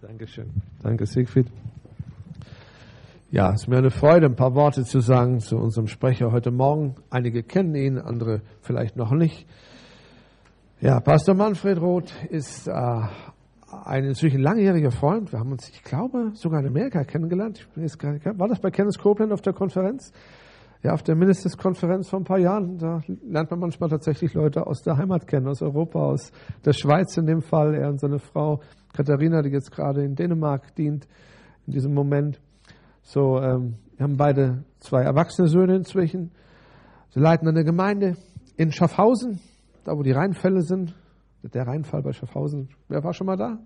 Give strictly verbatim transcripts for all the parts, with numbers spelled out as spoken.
Dankeschön. Danke, Siegfried. Ja, es ist mir eine Freude, ein paar Worte zu sagen zu unserem Sprecher heute Morgen. Einige kennen ihn, andere vielleicht noch nicht. Ja, Pastor Manfred Roth ist äh, ein inzwischen langjähriger Freund. Wir haben uns, ich glaube, sogar in Amerika kennengelernt. Ich bin jetzt gar nicht, war das bei Kenneth Copeland auf der Konferenz? Ja, auf der Ministers-Konferenz vor ein paar Jahren. Da lernt man manchmal tatsächlich Leute aus der Heimat kennen, aus Europa, aus der Schweiz in dem Fall. Er und seine Frau Katharina, die jetzt gerade in Dänemark dient, in diesem Moment. So, ähm, wir haben beide zwei erwachsene Söhne inzwischen. Sie leiten eine Gemeinde in Schaffhausen, da wo die Rheinfälle sind. Der Rheinfall bei Schaffhausen. Wer war schon mal da?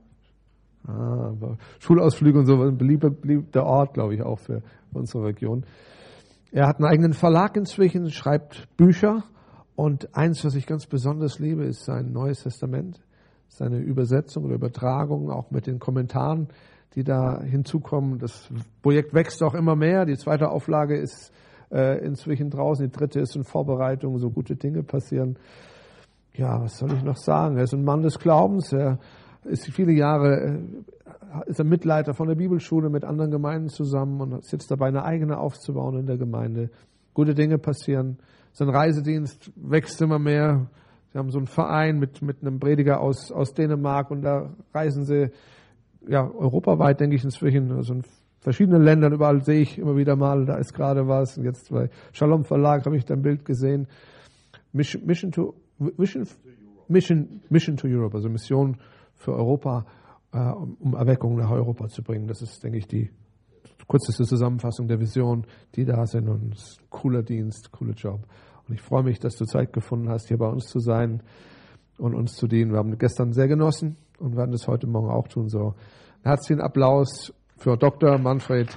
Ah, Schulausflüge und so, ein beliebter, beliebter Ort, glaube ich, auch für unsere Region. Er hat einen eigenen Verlag inzwischen, schreibt Bücher. Und eins, was ich ganz besonders liebe, ist sein Neues Testament. Seine Übersetzung oder Übertragung, auch mit den Kommentaren, die da hinzukommen. Das Projekt wächst auch immer mehr. Die zweite Auflage ist äh, inzwischen draußen. Die dritte ist in Vorbereitung. So gute Dinge passieren. Ja, was soll ich noch sagen? Er ist ein Mann des Glaubens. Er ist viele Jahre äh, ist er Mitleiter von der Bibelschule mit anderen Gemeinden zusammen und sitzt dabei, eine eigene aufzubauen in der Gemeinde. Gute Dinge passieren. Sein Reisedienst wächst immer mehr. Sie haben so einen Verein mit, mit einem Prediger aus, aus Dänemark und da reisen sie ja europaweit, denke ich, inzwischen, also in verschiedenen Ländern, überall sehe ich immer wieder mal, da ist gerade was. Und jetzt bei Shalom Verlag habe ich da ein Bild gesehen. Mission, Mission, to, Mission, Mission, Mission to Europe, also Mission für Europa, äh, um, um Erweckung nach Europa zu bringen. Das ist, denke ich, die kürzeste Zusammenfassung der Vision, die da sind. Und es ist ein cooler Dienst, cooler Job. Und ich freue mich, dass du Zeit gefunden hast, hier bei uns zu sein und uns zu dienen. Wir haben gestern sehr genossen und werden das heute Morgen auch tun. So, einen herzlichen Applaus für Doktor Manfred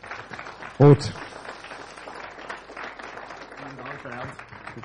Roth. Vielen Dank, Bernd.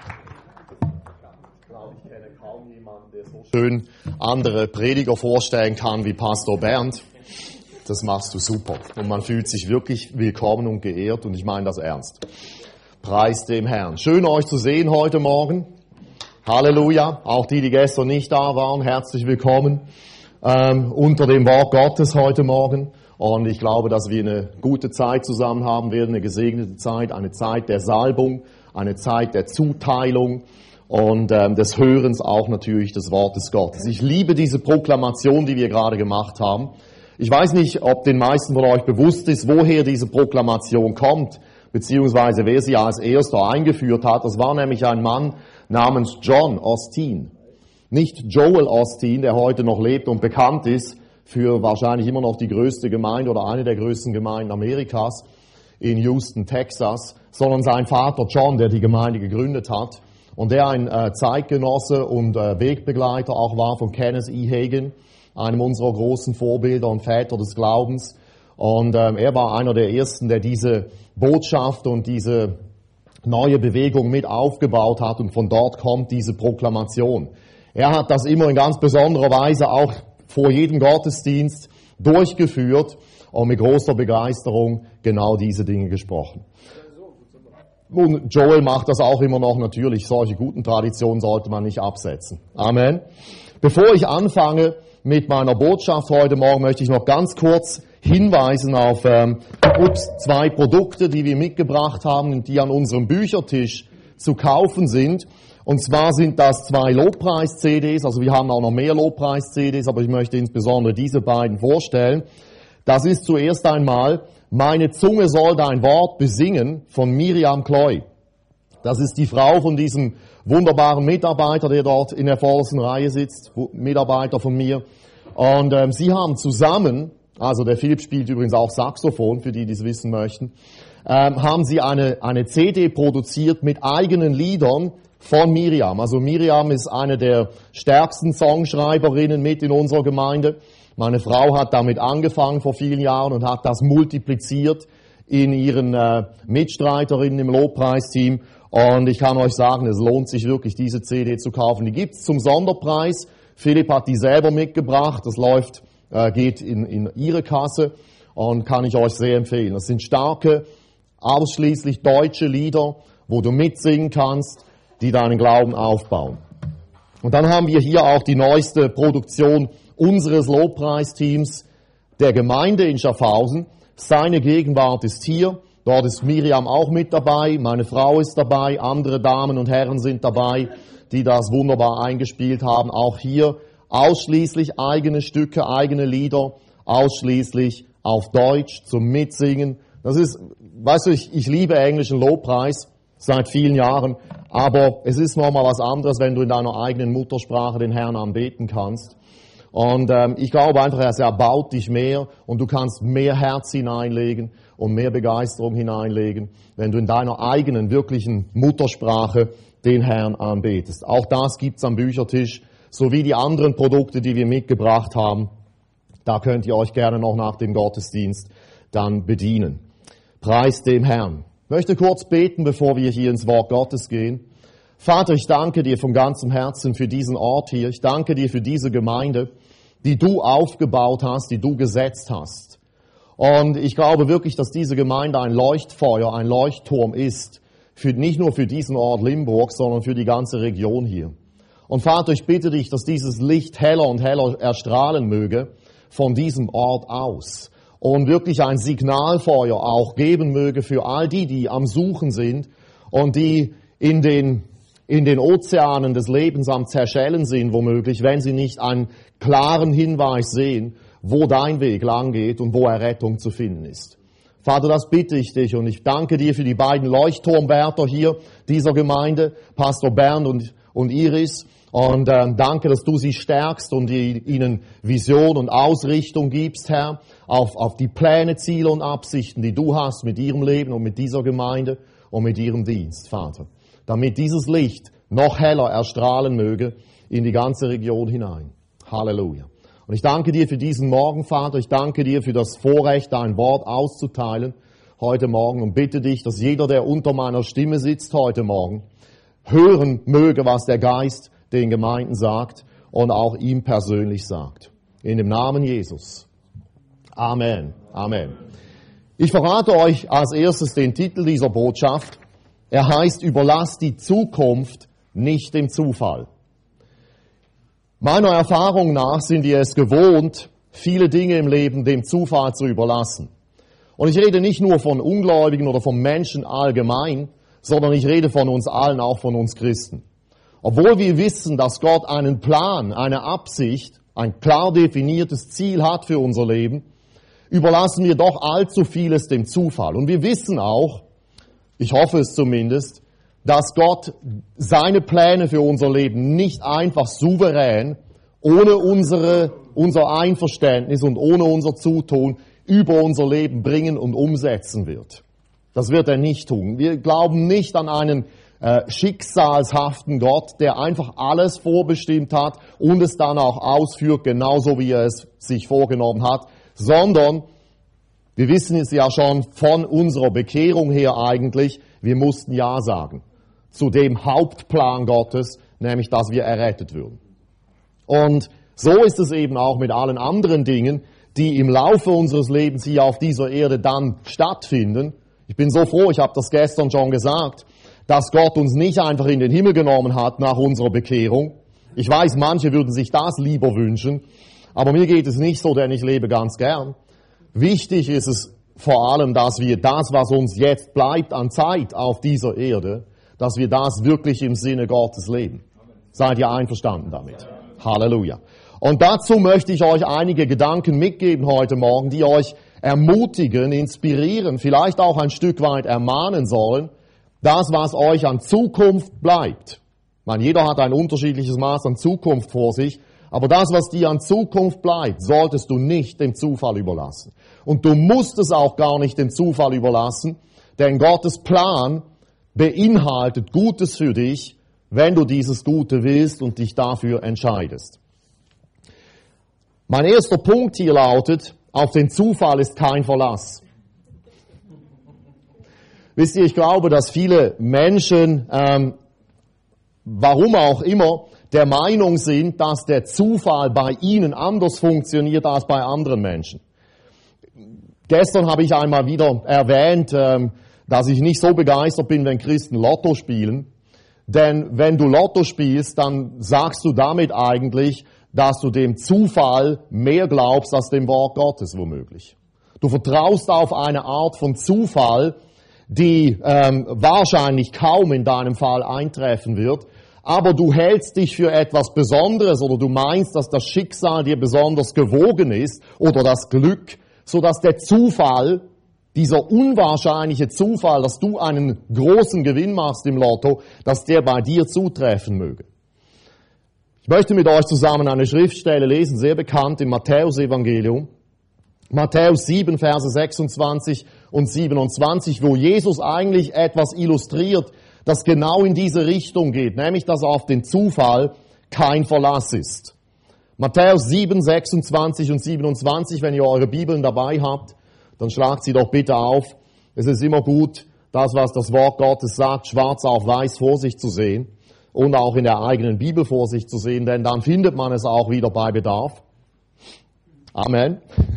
Ich glaube, ich kenne kaum jemanden, der so schön andere Prediger vorstellen kann wie Pastor Bernd. Das machst du super. Und man fühlt sich wirklich willkommen und geehrt und ich meine das ernst. Preis dem Herrn. Schön euch zu sehen heute Morgen. Halleluja. Auch die, die gestern nicht da waren, herzlich willkommen ähm, unter dem Wort Gottes heute Morgen. Und ich glaube, dass wir eine gute Zeit zusammen haben werden, eine gesegnete Zeit, eine Zeit der Salbung, eine Zeit der Zuteilung und ähm, des Hörens auch natürlich des Wortes Gottes. Ich liebe diese Proklamation, die wir gerade gemacht haben. Ich weiß nicht, ob den meisten von euch bewusst ist, woher diese Proklamation kommt, beziehungsweise wer sie als erster eingeführt hat. Das war nämlich ein Mann namens John Osteen. Nicht Joel Osteen, der heute noch lebt und bekannt ist für wahrscheinlich immer noch die größte Gemeinde oder eine der größten Gemeinden Amerikas in Houston, Texas, sondern sein Vater John, der die Gemeinde gegründet hat und der ein äh, Zeitgenosse und äh, Wegbegleiter auch war von Kenneth E. Hagin, einem unserer großen Vorbilder und Väter des Glaubens. Und ähm, er war einer der Ersten, der diese Botschaft und diese neue Bewegung mit aufgebaut hat. Und von dort kommt diese Proklamation. Er hat das immer in ganz besonderer Weise auch vor jedem Gottesdienst durchgeführt und mit großer Begeisterung genau diese Dinge gesprochen. Und Joel macht das auch immer noch natürlich. Solche guten Traditionen sollte man nicht absetzen. Amen. Bevor ich anfange mit meiner Botschaft heute Morgen, möchte ich noch ganz kurz hinweisen auf ähm, ups, zwei Produkte, die wir mitgebracht haben und die an unserem Büchertisch zu kaufen sind. Und zwar sind das zwei Lobpreis-C Ds, also wir haben auch noch mehr Lobpreis-C Ds, aber ich möchte insbesondere diese beiden vorstellen. Das ist zuerst einmal Meine Zunge soll dein Wort besingen von Miriam Kloy. Das ist die Frau von diesem wunderbaren Mitarbeiter, der dort in der vordersten Reihe sitzt, Mitarbeiter von mir. Und ähm, sie haben zusammen, also der Philipp spielt übrigens auch Saxophon, für die, die es wissen möchten, ähm, haben sie eine, eine C D produziert mit eigenen Liedern von Miriam. Also Miriam ist eine der stärksten Songschreiberinnen mit in unserer Gemeinde. Meine Frau hat damit angefangen vor vielen Jahren und hat das multipliziert in ihren äh, Mitstreiterinnen im Lobpreisteam. Und ich kann euch sagen, es lohnt sich wirklich, diese C D zu kaufen. Die gibt's zum Sonderpreis. Philipp hat die selber mitgebracht. Das läuft, äh, geht in, in ihre Kasse und kann ich euch sehr empfehlen. Das sind starke, ausschließlich deutsche Lieder, wo du mitsingen kannst, die deinen Glauben aufbauen. Und dann haben wir hier auch die neueste Produktion unseres Lobpreisteams, der Gemeinde in Schaffhausen. Seine Gegenwart ist hier. Dort ist Miriam auch mit dabei, meine Frau ist dabei, andere Damen und Herren sind dabei, die das wunderbar eingespielt haben. Auch hier ausschließlich eigene Stücke, eigene Lieder, ausschließlich auf Deutsch zum Mitsingen. Das ist, weißt du, ich, ich liebe englischen Lobpreis seit vielen Jahren, aber es ist nochmal was anderes, wenn du in deiner eigenen Muttersprache den Herrn anbeten kannst. Und ähm, ich glaube einfach, er erbaut dich mehr und du kannst mehr Herz hineinlegen und mehr Begeisterung hineinlegen, wenn du in deiner eigenen, wirklichen Muttersprache den Herrn anbetest. Auch das gibt's am Büchertisch, sowie die anderen Produkte, die wir mitgebracht haben. Da könnt ihr euch gerne noch nach dem Gottesdienst dann bedienen. Preis dem Herrn. Ich möchte kurz beten, bevor wir hier ins Wort Gottes gehen. Vater, ich danke dir von ganzem Herzen für diesen Ort hier. Ich danke dir für diese Gemeinde, die du aufgebaut hast, die du gesetzt hast. Und ich glaube wirklich, dass diese Gemeinde ein Leuchtfeuer, ein Leuchtturm ist, für, nicht nur für diesen Ort Limburg, sondern für die ganze Region hier. Und Vater, ich bitte dich, dass dieses Licht heller und heller erstrahlen möge von diesem Ort aus. Und wirklich ein Signalfeuer auch geben möge für all die, die am Suchen sind und die in den in den Ozeanen des Lebens am Zerschellen sind, womöglich, wenn sie nicht einen klaren Hinweis sehen, wo dein Weg lang geht und wo Errettung zu finden ist. Vater, das bitte ich dich und ich danke dir für die beiden Leuchtturmwärter hier dieser Gemeinde, Pastor Bernd und, und Iris. Und äh, danke, dass du sie stärkst und die, ihnen Vision und Ausrichtung gibst, Herr, auf, auf die Pläne, Ziele und Absichten, die du hast mit ihrem Leben und mit dieser Gemeinde und mit ihrem Dienst, Vater. Damit dieses Licht noch heller erstrahlen möge in die ganze Region hinein. Halleluja. Und ich danke dir für diesen Morgen, Vater. Ich danke dir für das Vorrecht, dein Wort auszuteilen heute Morgen und bitte dich, dass jeder, der unter meiner Stimme sitzt heute Morgen, hören möge, was der Geist den Gemeinden sagt und auch ihm persönlich sagt. In dem Namen Jesus. Amen. Amen. Ich verrate euch als erstes den Titel dieser Botschaft. Er heißt, überlass die Zukunft nicht dem Zufall. Meiner Erfahrung nach sind wir es gewohnt, viele Dinge im Leben dem Zufall zu überlassen. Und ich rede nicht nur von Ungläubigen oder von Menschen allgemein, sondern ich rede von uns allen, auch von uns Christen. Obwohl wir wissen, dass Gott einen Plan, eine Absicht, ein klar definiertes Ziel hat für unser Leben, überlassen wir doch allzu vieles dem Zufall. Und wir wissen auch, ich hoffe es zumindest, dass Gott seine Pläne für unser Leben nicht einfach souverän, ohne unsere, unser Einverständnis und ohne unser Zutun über unser Leben bringen und umsetzen wird. Das wird er nicht tun. Wir glauben nicht an einen äh, schicksalshaften Gott, der einfach alles vorbestimmt hat und es dann auch ausführt, genauso wie er es sich vorgenommen hat, sondern wir wissen es ja schon von unserer Bekehrung her eigentlich, wir mussten Ja sagen zu dem Hauptplan Gottes, nämlich dass wir errettet würden. Und so ist es eben auch mit allen anderen Dingen, die im Laufe unseres Lebens hier auf dieser Erde dann stattfinden. Ich bin so froh, ich habe das gestern schon gesagt, dass Gott uns nicht einfach in den Himmel genommen hat nach unserer Bekehrung. Ich weiß, manche würden sich das lieber wünschen, aber mir geht es nicht so, denn ich lebe ganz gern. Wichtig ist es vor allem, dass wir das, was uns jetzt bleibt an Zeit auf dieser Erde, dass wir das wirklich im Sinne Gottes leben. Seid ihr einverstanden damit? Halleluja. Und dazu möchte ich euch einige Gedanken mitgeben heute Morgen, die euch ermutigen, inspirieren, vielleicht auch ein Stück weit ermahnen sollen, das, was euch an Zukunft bleibt. Ich meine, jeder hat ein unterschiedliches Maß an Zukunft vor sich, aber das, was dir an Zukunft bleibt, solltest du nicht dem Zufall überlassen. Und du musst es auch gar nicht dem Zufall überlassen, denn Gottes Plan beinhaltet Gutes für dich, wenn du dieses Gute willst und dich dafür entscheidest. Mein erster Punkt hier lautet, auf den Zufall ist kein Verlass. Wisst ihr, ich glaube, dass viele Menschen, ähm, warum auch immer, der Meinung sind, dass der Zufall bei ihnen anders funktioniert als bei anderen Menschen. Gestern habe ich einmal wieder erwähnt, ähm, dass ich nicht so begeistert bin, wenn Christen Lotto spielen. Denn wenn du Lotto spielst, dann sagst du damit eigentlich, dass du dem Zufall mehr glaubst als dem Wort Gottes womöglich. Du vertraust auf eine Art von Zufall, die ähm, wahrscheinlich kaum in deinem Fall eintreffen wird, aber du hältst dich für etwas Besonderes oder du meinst, dass das Schicksal dir besonders gewogen ist oder das Glück, sodass der Zufall, dieser unwahrscheinliche Zufall, dass du einen großen Gewinn machst im Lotto, dass der bei dir zutreffen möge. Ich möchte mit euch zusammen eine Schriftstelle lesen, sehr bekannt im Matthäus-Evangelium. Matthäus sieben, Verse sechsundzwanzig und siebenundzwanzig, wo Jesus eigentlich etwas illustriert, das genau in diese Richtung geht, nämlich, dass auf den Zufall kein Verlass ist. Matthäus sieben, sechsundzwanzig und siebenundzwanzig, wenn ihr eure Bibeln dabei habt, dann schlagt sie doch bitte auf. Es ist immer gut, das, was das Wort Gottes sagt, schwarz auf weiß vor sich zu sehen und auch in der eigenen Bibel vor sich zu sehen, denn dann findet man es auch wieder bei Bedarf. Amen.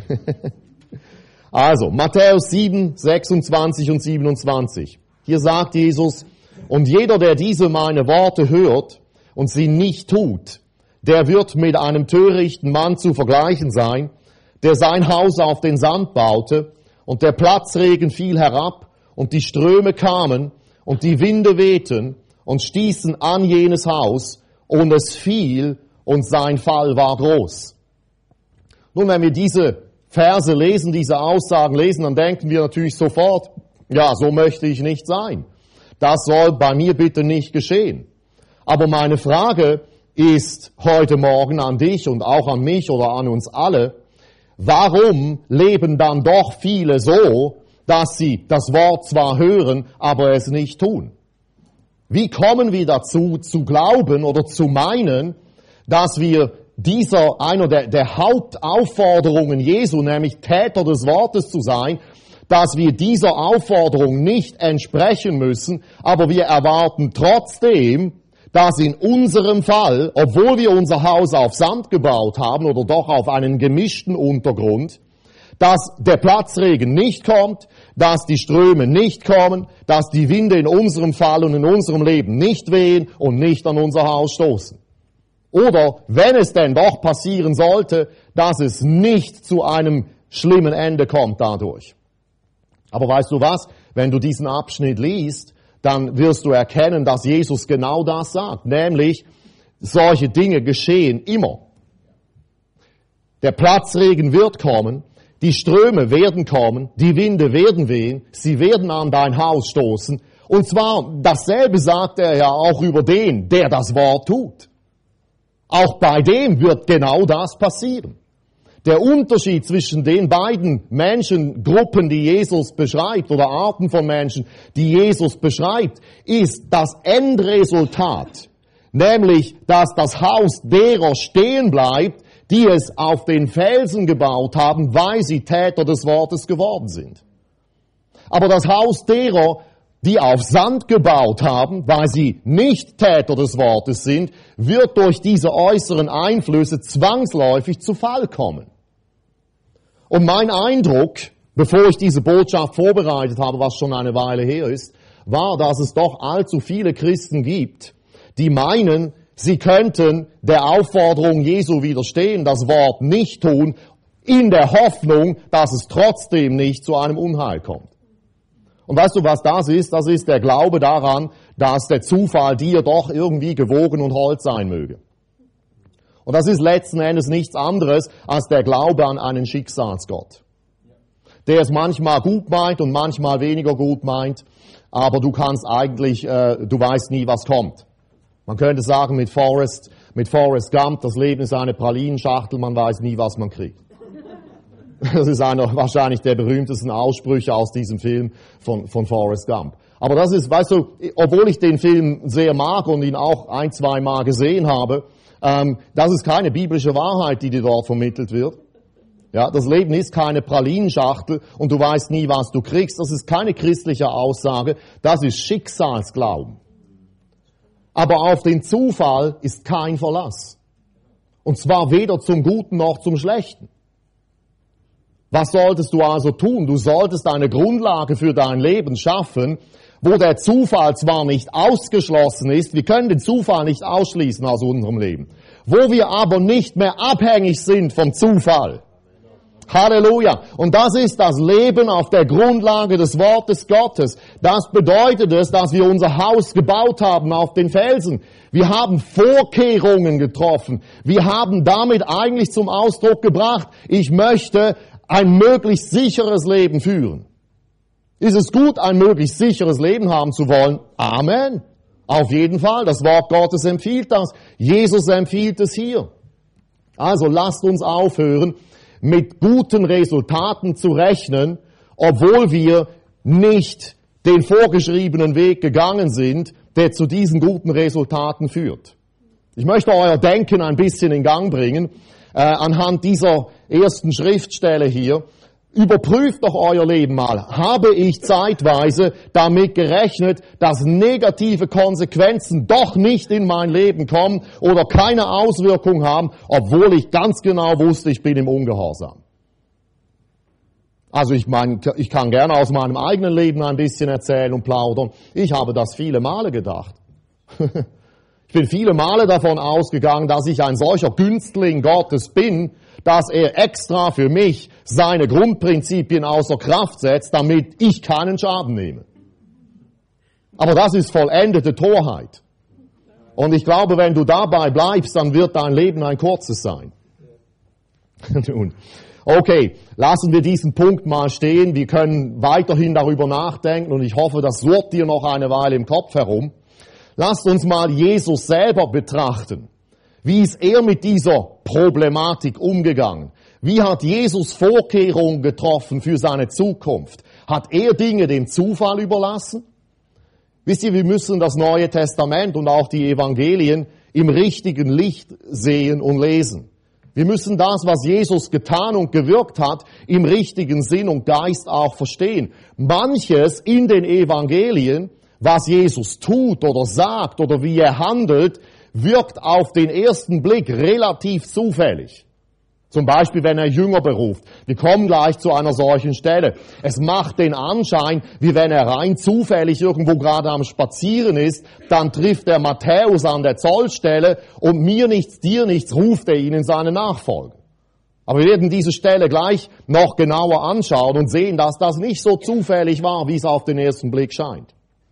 Also, Matthäus sieben, sechsundzwanzig und siebenundzwanzig. Hier sagt Jesus, und jeder, der diese meine Worte hört und sie nicht tut, der wird mit einem törichten Mann zu vergleichen sein, der sein Haus auf den Sand baute, und der Platzregen fiel herab, und die Ströme kamen, und die Winde wehten, und stießen an jenes Haus, und es fiel, und sein Fall war groß. Nun, wenn wir diese Verse lesen, diese Aussagen lesen, dann denken wir natürlich sofort, ja, so möchte ich nicht sein. Das soll bei mir bitte nicht geschehen. Aber meine Frage ist heute Morgen an dich und auch an mich oder an uns alle, warum leben dann doch viele so, dass sie das Wort zwar hören, aber es nicht tun? Wie kommen wir dazu, zu glauben oder zu meinen, dass wir dieser, einer der, der Hauptaufforderungen Jesu, nämlich Täter des Wortes zu sein, dass wir dieser Aufforderung nicht entsprechen müssen, aber wir erwarten trotzdem, dass in unserem Fall, obwohl wir unser Haus auf Sand gebaut haben oder doch auf einen gemischten Untergrund, dass der Platzregen nicht kommt, dass die Ströme nicht kommen, dass die Winde in unserem Fall und in unserem Leben nicht wehen und nicht an unser Haus stoßen. Oder, wenn es denn doch passieren sollte, dass es nicht zu einem schlimmen Ende kommt dadurch. Aber weißt du was? Wenn du diesen Abschnitt liest, dann wirst du erkennen, dass Jesus genau das sagt. Nämlich, solche Dinge geschehen immer. Der Platzregen wird kommen, die Ströme werden kommen, die Winde werden wehen, sie werden an dein Haus stoßen. Und zwar, dasselbe sagt er ja auch über den, der das Wort tut. Auch bei dem wird genau das passieren. Der Unterschied zwischen den beiden Menschengruppen, die Jesus beschreibt, oder Arten von Menschen, die Jesus beschreibt, ist das Endresultat. Nämlich, dass das Haus derer stehen bleibt, die es auf den Felsen gebaut haben, weil sie Täter des Wortes geworden sind. Aber das Haus derer, die auf Sand gebaut haben, weil sie nicht Täter des Wortes sind, wird durch diese äußeren Einflüsse zwangsläufig zu Fall kommen. Und mein Eindruck, bevor ich diese Botschaft vorbereitet habe, was schon eine Weile her ist, war, dass es doch allzu viele Christen gibt, die meinen, sie könnten der Aufforderung Jesu widerstehen, das Wort nicht tun, in der Hoffnung, dass es trotzdem nicht zu einem Unheil kommt. Und weißt du, was das ist? Das ist der Glaube daran, dass der Zufall dir doch irgendwie gewogen und hold sein möge. Und das ist letzten Endes nichts anderes als der Glaube an einen Schicksalsgott, der es manchmal gut meint und manchmal weniger gut meint, aber du kannst eigentlich, äh, du weißt nie, was kommt. Man könnte sagen mit Forrest, mit Forrest Gump, das Leben ist eine Pralinenschachtel, man weiß nie, was man kriegt. Das ist einer wahrscheinlich der berühmtesten Aussprüche aus diesem Film von, von Forrest Gump. Aber das ist, weißt du, obwohl ich den Film sehr mag und ihn auch ein, zwei Mal gesehen habe, ähm, das ist keine biblische Wahrheit, die dir dort vermittelt wird. Ja, das Leben ist keine Pralinenschachtel und du weißt nie, was du kriegst. Das ist keine christliche Aussage, das ist Schicksalsglauben. Aber auf den Zufall ist kein Verlass. Und zwar weder zum Guten noch zum Schlechten. Was solltest du also tun? Du solltest eine Grundlage für dein Leben schaffen, wo der Zufall zwar nicht ausgeschlossen ist, wir können den Zufall nicht ausschließen aus unserem Leben, wo wir aber nicht mehr abhängig sind vom Zufall. Halleluja. Und das ist das Leben auf der Grundlage des Wortes Gottes. Das bedeutet es, dass wir unser Haus gebaut haben auf den Felsen. Wir haben Vorkehrungen getroffen. Wir haben damit eigentlich zum Ausdruck gebracht, ich möchte ein möglichst sicheres Leben führen. Ist es gut, ein möglichst sicheres Leben haben zu wollen? Amen. Auf jeden Fall. Das Wort Gottes empfiehlt das. Jesus empfiehlt es hier. Also lasst uns aufhören, mit guten Resultaten zu rechnen, obwohl wir nicht den vorgeschriebenen Weg gegangen sind, der zu diesen guten Resultaten führt. Ich möchte euer Denken ein bisschen in Gang bringen, äh, anhand dieser ersten Schriftstelle hier. Überprüft doch euer Leben mal. Habe ich zeitweise damit gerechnet, dass negative Konsequenzen doch nicht in mein Leben kommen oder keine Auswirkung haben, obwohl ich ganz genau wusste, ich bin im Ungehorsam? Also ich meine, ich kann gerne aus meinem eigenen Leben ein bisschen erzählen und plaudern. Ich habe das viele Male gedacht. Ich bin viele Male davon ausgegangen, dass ich ein solcher Günstling Gottes bin, dass er extra für mich seine Grundprinzipien außer Kraft setzt, damit ich keinen Schaden nehme. Aber das ist vollendete Torheit. Und ich glaube, wenn du dabei bleibst, dann wird dein Leben ein kurzes sein. Nun, okay, lassen wir diesen Punkt mal stehen. Wir können weiterhin darüber nachdenken und ich hoffe, das surrt dir noch eine Weile im Kopf herum. Lasst uns mal Jesus selber betrachten. Wie ist er mit dieser Problematik umgegangen? Wie hat Jesus Vorkehrungen getroffen für seine Zukunft? Hat er Dinge dem Zufall überlassen? Wisst ihr, wir müssen das Neue Testament und auch die Evangelien im richtigen Licht sehen und lesen. Wir müssen das, was Jesus getan und gewirkt hat, im richtigen Sinn und Geist auch verstehen. Manches in den Evangelien, was Jesus tut oder sagt oder wie er handelt, wirkt auf den ersten Blick relativ zufällig. Zum Beispiel, wenn er Jünger beruft. Wir kommen gleich zu einer solchen Stelle. Es macht den Anschein, wie wenn er rein zufällig irgendwo gerade am Spazieren ist, dann trifft er Matthäus an der Zollstelle und mir nichts, dir nichts, ruft er ihn in seine Nachfolge. Aber wir werden diese Stelle gleich noch genauer anschauen und sehen, dass das nicht so zufällig war, wie es auf den ersten Blick scheint.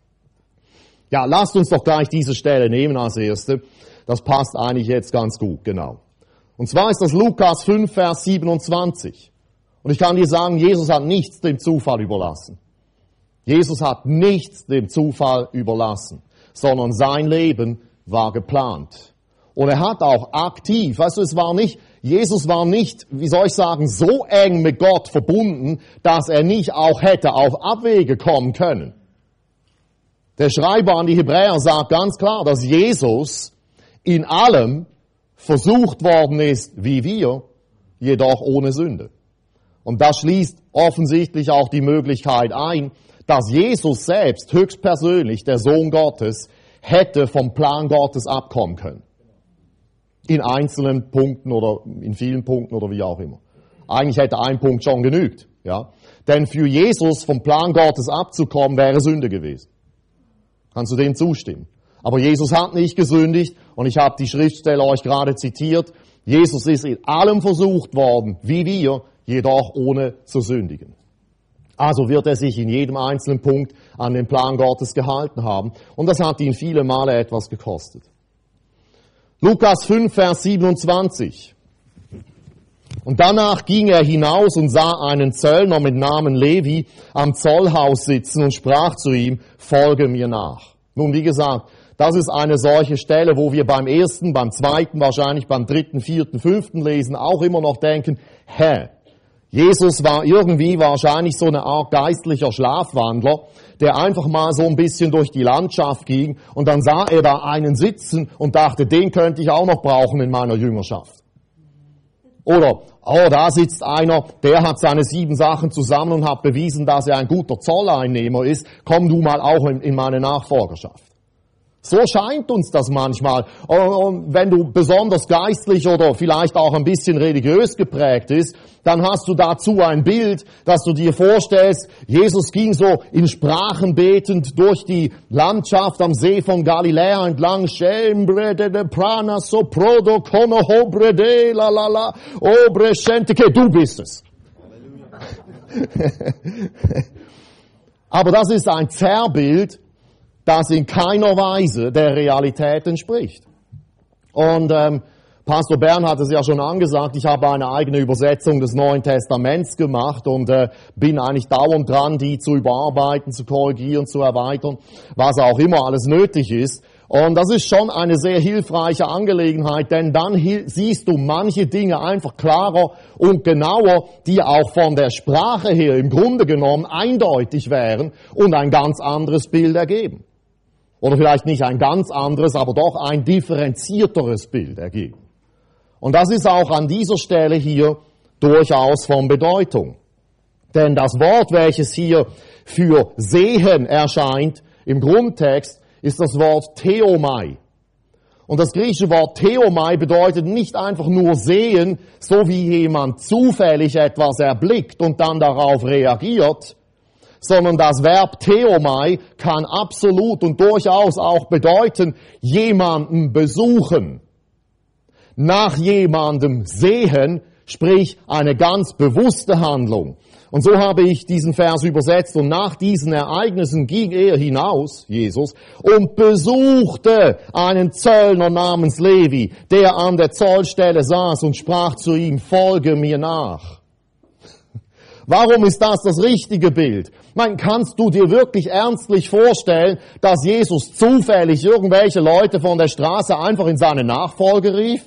Ja, lasst uns doch gleich diese Stelle nehmen als erste. Das passt eigentlich jetzt ganz gut, genau. Und zwar ist das Lukas fünf, Vers siebenundzwanzig. Und ich kann dir sagen, Jesus hat nichts dem Zufall überlassen. Jesus hat nichts dem Zufall überlassen, sondern sein Leben war geplant. Und er hat auch aktiv, weißt du, es war nicht, Jesus war nicht, wie soll ich sagen, so eng mit Gott verbunden, dass er nicht auch hätte auf Abwege kommen können. Der Schreiber an die Hebräer sagt ganz klar, dass Jesus in allem versucht worden ist, wie wir, jedoch ohne Sünde. Und das schließt offensichtlich auch die Möglichkeit ein, dass Jesus selbst höchstpersönlich, der Sohn Gottes, hätte vom Plan Gottes abkommen können. In einzelnen Punkten oder in vielen Punkten oder wie auch immer. Eigentlich hätte ein Punkt schon genügt, ja. Denn für Jesus vom Plan Gottes abzukommen, wäre Sünde gewesen. Kannst du dem zustimmen? Aber Jesus hat nicht gesündigt und ich habe die Schriftstelle euch gerade zitiert. Jesus ist in allem versucht worden, wie wir, jedoch ohne zu sündigen. Also wird er sich in jedem einzelnen Punkt an den Plan Gottes gehalten haben. Und das hat ihn viele Male etwas gekostet. Lukas fünf, Vers siebenundzwanzig. Und danach ging er hinaus und sah einen Zöllner mit Namen Levi am Zollhaus sitzen und sprach zu ihm, folge mir nach. Nun, wie gesagt, das ist eine solche Stelle, wo wir beim ersten, beim zweiten, wahrscheinlich beim dritten, vierten, fünften Lesen auch immer noch denken, hä, Jesus war irgendwie wahrscheinlich so eine Art geistlicher Schlafwandler, der einfach mal so ein bisschen durch die Landschaft ging und dann sah er da einen sitzen und dachte, den könnte ich auch noch brauchen in meiner Jüngerschaft. Oder, oh, da sitzt einer, der hat seine sieben Sachen zusammen und hat bewiesen, dass er ein guter Zolleinnehmer ist. Komm du mal auch in, in meine Nachfolgerschaft. So scheint uns das manchmal. Und wenn du besonders geistlich oder vielleicht auch ein bisschen religiös geprägt bist, dann hast du dazu ein Bild, dass du dir vorstellst, Jesus ging so in Sprachen betend durch die Landschaft am See von Galiläa entlang. Du bist es. Aber das ist ein Zerrbild, das in keiner Weise der Realität entspricht. Und ähm, Pastor Bern hat es ja schon angesagt, ich habe eine eigene Übersetzung des Neuen Testaments gemacht und äh, bin eigentlich dauernd dran, die zu überarbeiten, zu korrigieren, zu erweitern, was auch immer alles nötig ist. Und das ist schon eine sehr hilfreiche Angelegenheit, denn dann siehst du manche Dinge einfach klarer und genauer, die auch von der Sprache her im Grunde genommen eindeutig wären und ein ganz anderes Bild ergeben. Oder vielleicht nicht ein ganz anderes, aber doch ein differenzierteres Bild ergeben. Und das ist auch an dieser Stelle hier durchaus von Bedeutung. Denn das Wort, welches hier für sehen erscheint im Grundtext, ist das Wort Theomai. Und das griechische Wort Theomai bedeutet nicht einfach nur sehen, so wie jemand zufällig etwas erblickt und dann darauf reagiert, sondern das Verb Theomai kann absolut und durchaus auch bedeuten, jemanden besuchen, nach jemandem sehen, sprich eine ganz bewusste Handlung. Und so habe ich diesen Vers übersetzt, und nach diesen Ereignissen ging er hinaus, Jesus, und besuchte einen Zöllner namens Levi, der an der Zollstelle saß, und sprach zu ihm, folge mir nach. Warum ist das das richtige Bild? Ich meine, kannst du dir wirklich ernstlich vorstellen, dass Jesus zufällig irgendwelche Leute von der Straße einfach in seine Nachfolge rief?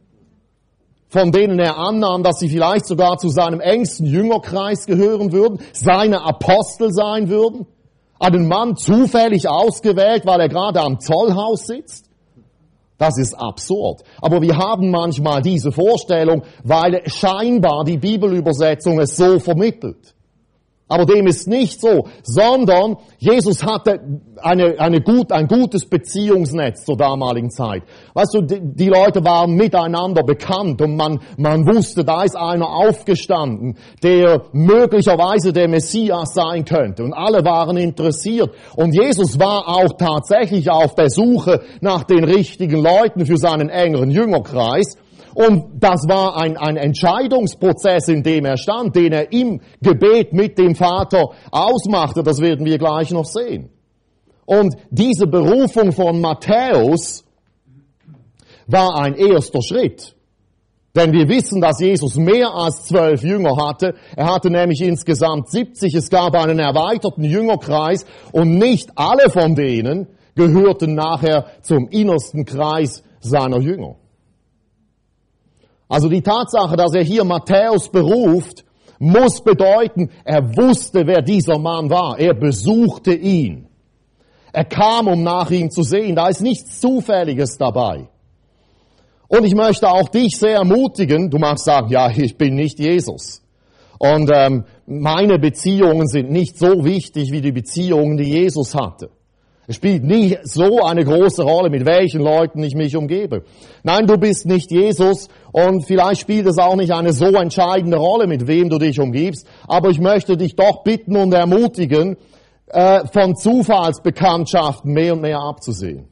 Von denen er annahm, dass sie vielleicht sogar zu seinem engsten Jüngerkreis gehören würden, seine Apostel sein würden? Einen Mann zufällig ausgewählt, weil er gerade am Zollhaus sitzt? Das ist absurd. Aber wir haben manchmal diese Vorstellung, weil scheinbar die Bibelübersetzung es so vermittelt. Aber dem ist nicht so, sondern Jesus hatte eine, eine gut, ein gutes Beziehungsnetz zur damaligen Zeit. Weißt du, die, die Leute waren miteinander bekannt und man, man wusste, da ist einer aufgestanden, der möglicherweise der Messias sein könnte. Und alle waren interessiert. Und Jesus war auch tatsächlich auf der Suche nach den richtigen Leuten für seinen engeren Jüngerkreis. Und das war ein, ein Entscheidungsprozess, in dem er stand, den er im Gebet mit dem Vater ausmachte. Das werden wir gleich noch sehen. Und diese Berufung von Matthäus war ein erster Schritt. Denn wir wissen, dass Jesus mehr als zwölf Jünger hatte. Er hatte nämlich insgesamt siebzig. Es gab einen erweiterten Jüngerkreis und nicht alle von denen gehörten nachher zum innersten Kreis seiner Jünger. Also die Tatsache, dass er hier Matthäus beruft, muss bedeuten, er wusste, wer dieser Mann war. Er besuchte ihn. Er kam, um nach ihm zu sehen. Da ist nichts Zufälliges dabei. Und ich möchte auch dich sehr ermutigen. Du magst sagen, ja, ich bin nicht Jesus. Und ähm, meine Beziehungen sind nicht so wichtig wie die Beziehungen, die Jesus hatte. Es spielt nicht so eine große Rolle, mit welchen Leuten ich mich umgebe. Nein, du bist nicht Jesus und vielleicht spielt es auch nicht eine so entscheidende Rolle, mit wem du dich umgibst. Aber ich möchte dich doch bitten und ermutigen, von Zufallsbekanntschaften mehr und mehr abzusehen.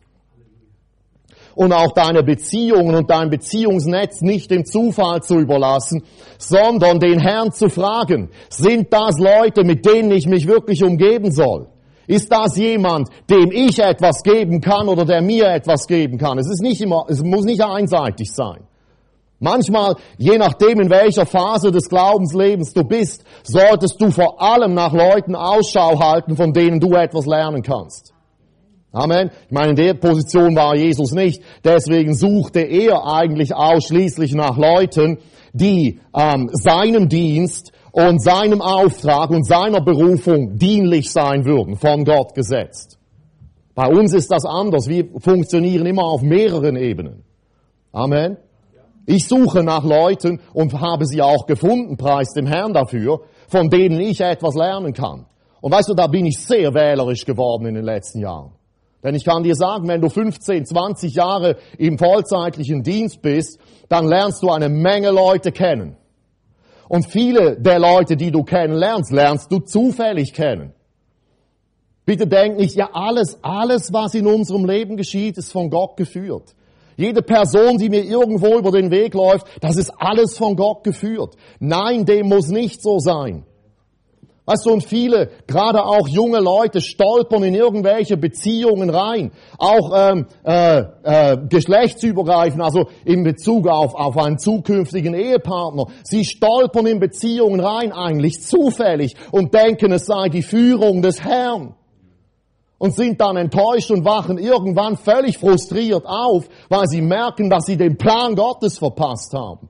Und auch deine Beziehungen und dein Beziehungsnetz nicht dem Zufall zu überlassen, sondern den Herrn zu fragen, sind das Leute, mit denen ich mich wirklich umgeben soll? Ist das jemand, dem ich etwas geben kann oder der mir etwas geben kann? Es ist nicht immer, es muss nicht einseitig sein. Manchmal, je nachdem, in welcher Phase des Glaubenslebens du bist, solltest du vor allem nach Leuten Ausschau halten, von denen du etwas lernen kannst. Amen. Ich meine, in der Position war Jesus nicht. Deswegen suchte er eigentlich ausschließlich nach Leuten, die ähm, seinem Dienst und seinem Auftrag und seiner Berufung dienlich sein würden, von Gott gesetzt. Bei uns ist das anders. Wir funktionieren immer auf mehreren Ebenen. Amen. Ich suche nach Leuten und habe sie auch gefunden, preis dem Herrn dafür, von denen ich etwas lernen kann. Und weißt du, da bin ich sehr wählerisch geworden in den letzten Jahren. Denn ich kann dir sagen, wenn du fünfzehn, zwanzig Jahre im vollzeitlichen Dienst bist, dann lernst du eine Menge Leute kennen. Und viele der Leute, die du kennenlernst, lernst du zufällig kennen. Bitte denk nicht, ja alles, alles, was in unserem Leben geschieht, ist von Gott geführt. Jede Person, die mir irgendwo über den Weg läuft, das ist alles von Gott geführt. Nein, dem muss nicht so sein. Weißt du, und viele, gerade auch junge Leute, stolpern in irgendwelche Beziehungen rein, auch ähm, äh, äh, geschlechtsübergreifend, also in Bezug auf, auf einen zukünftigen Ehepartner. Sie stolpern in Beziehungen rein, eigentlich zufällig, und denken, es sei die Führung des Herrn. Und sind dann enttäuscht und wachen irgendwann völlig frustriert auf, weil sie merken, dass sie den Plan Gottes verpasst haben.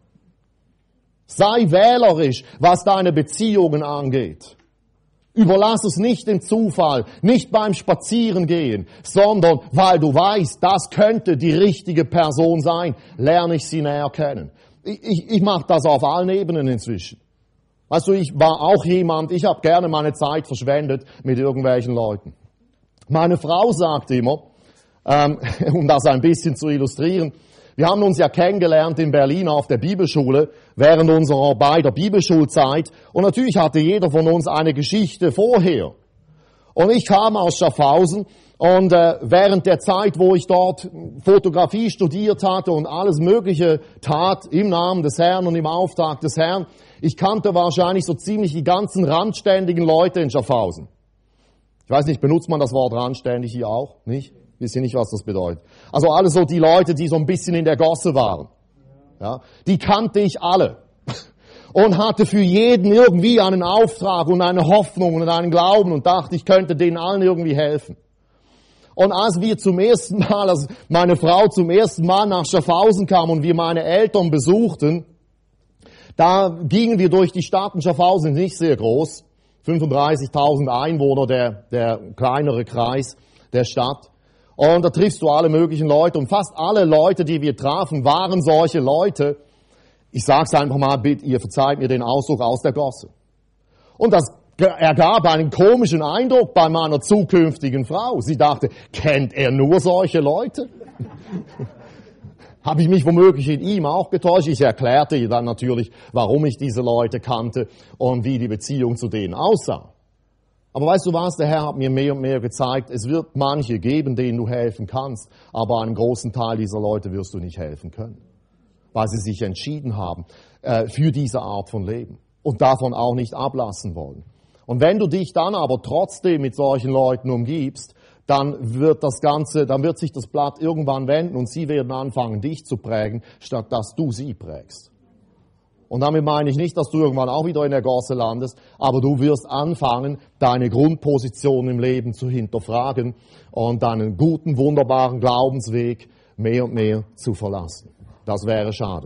Sei wählerisch, was deine Beziehungen angeht. Überlass es nicht dem Zufall, nicht beim Spazierengehen, sondern weil du weißt, das könnte die richtige Person sein, lerne ich sie näher kennen. Ich, ich, ich mache das auf allen Ebenen inzwischen. Weißt du, ich war auch jemand, ich habe gerne meine Zeit verschwendet mit irgendwelchen Leuten. Meine Frau sagt immer, ähm, um das ein bisschen zu illustrieren, wir haben uns ja kennengelernt in Berlin auf der Bibelschule während unserer beider Bibelschulzeit. Und natürlich hatte jeder von uns eine Geschichte vorher. Und ich kam aus Schaffhausen und äh, während der Zeit, wo ich dort Fotografie studiert hatte und alles Mögliche tat im Namen des Herrn und im Auftrag des Herrn, ich kannte wahrscheinlich so ziemlich die ganzen randständigen Leute in Schaffhausen. Ich weiß nicht, benutzt man das Wort randständig hier auch? Nicht? Wisst ihr nicht, was das bedeutet? Also alle so die Leute, die so ein bisschen in der Gosse waren. Ja, die kannte ich alle. Und hatte für jeden irgendwie einen Auftrag und eine Hoffnung und einen Glauben und dachte, ich könnte denen allen irgendwie helfen. Und als wir zum ersten Mal, als meine Frau zum ersten Mal nach Schaffhausen kam und wir meine Eltern besuchten, da gingen wir durch die Stadt, und Schaffhausen ist nicht sehr groß, fünfunddreißigtausend Einwohner, der, der kleinere Kreis der Stadt. Und da triffst du alle möglichen Leute. Und fast alle Leute, die wir trafen, waren solche Leute. Ich sag's einfach mal, bitte, ihr verzeiht mir den Ausdruck, aus der Gosse. Und das ergab einen komischen Eindruck bei meiner zukünftigen Frau. Sie dachte, kennt er nur solche Leute? Habe ich mich womöglich in ihm auch getäuscht? Ich erklärte ihr dann natürlich, warum ich diese Leute kannte und wie die Beziehung zu denen aussah. Aber weißt du was, der Herr hat mir mehr und mehr gezeigt, es wird manche geben, denen du helfen kannst, aber einem großen Teil dieser Leute wirst du nicht helfen können, weil sie sich entschieden haben äh, für diese Art von Leben und davon auch nicht ablassen wollen. Und wenn du dich dann aber trotzdem mit solchen Leuten umgibst, dann wird das Ganze, dann wird sich das Blatt irgendwann wenden und sie werden anfangen, dich zu prägen, statt dass du sie prägst. Und damit meine ich nicht, dass du irgendwann auch wieder in der Gosse landest, aber du wirst anfangen, deine Grundposition im Leben zu hinterfragen und deinen guten, wunderbaren Glaubensweg mehr und mehr zu verlassen. Das wäre schade.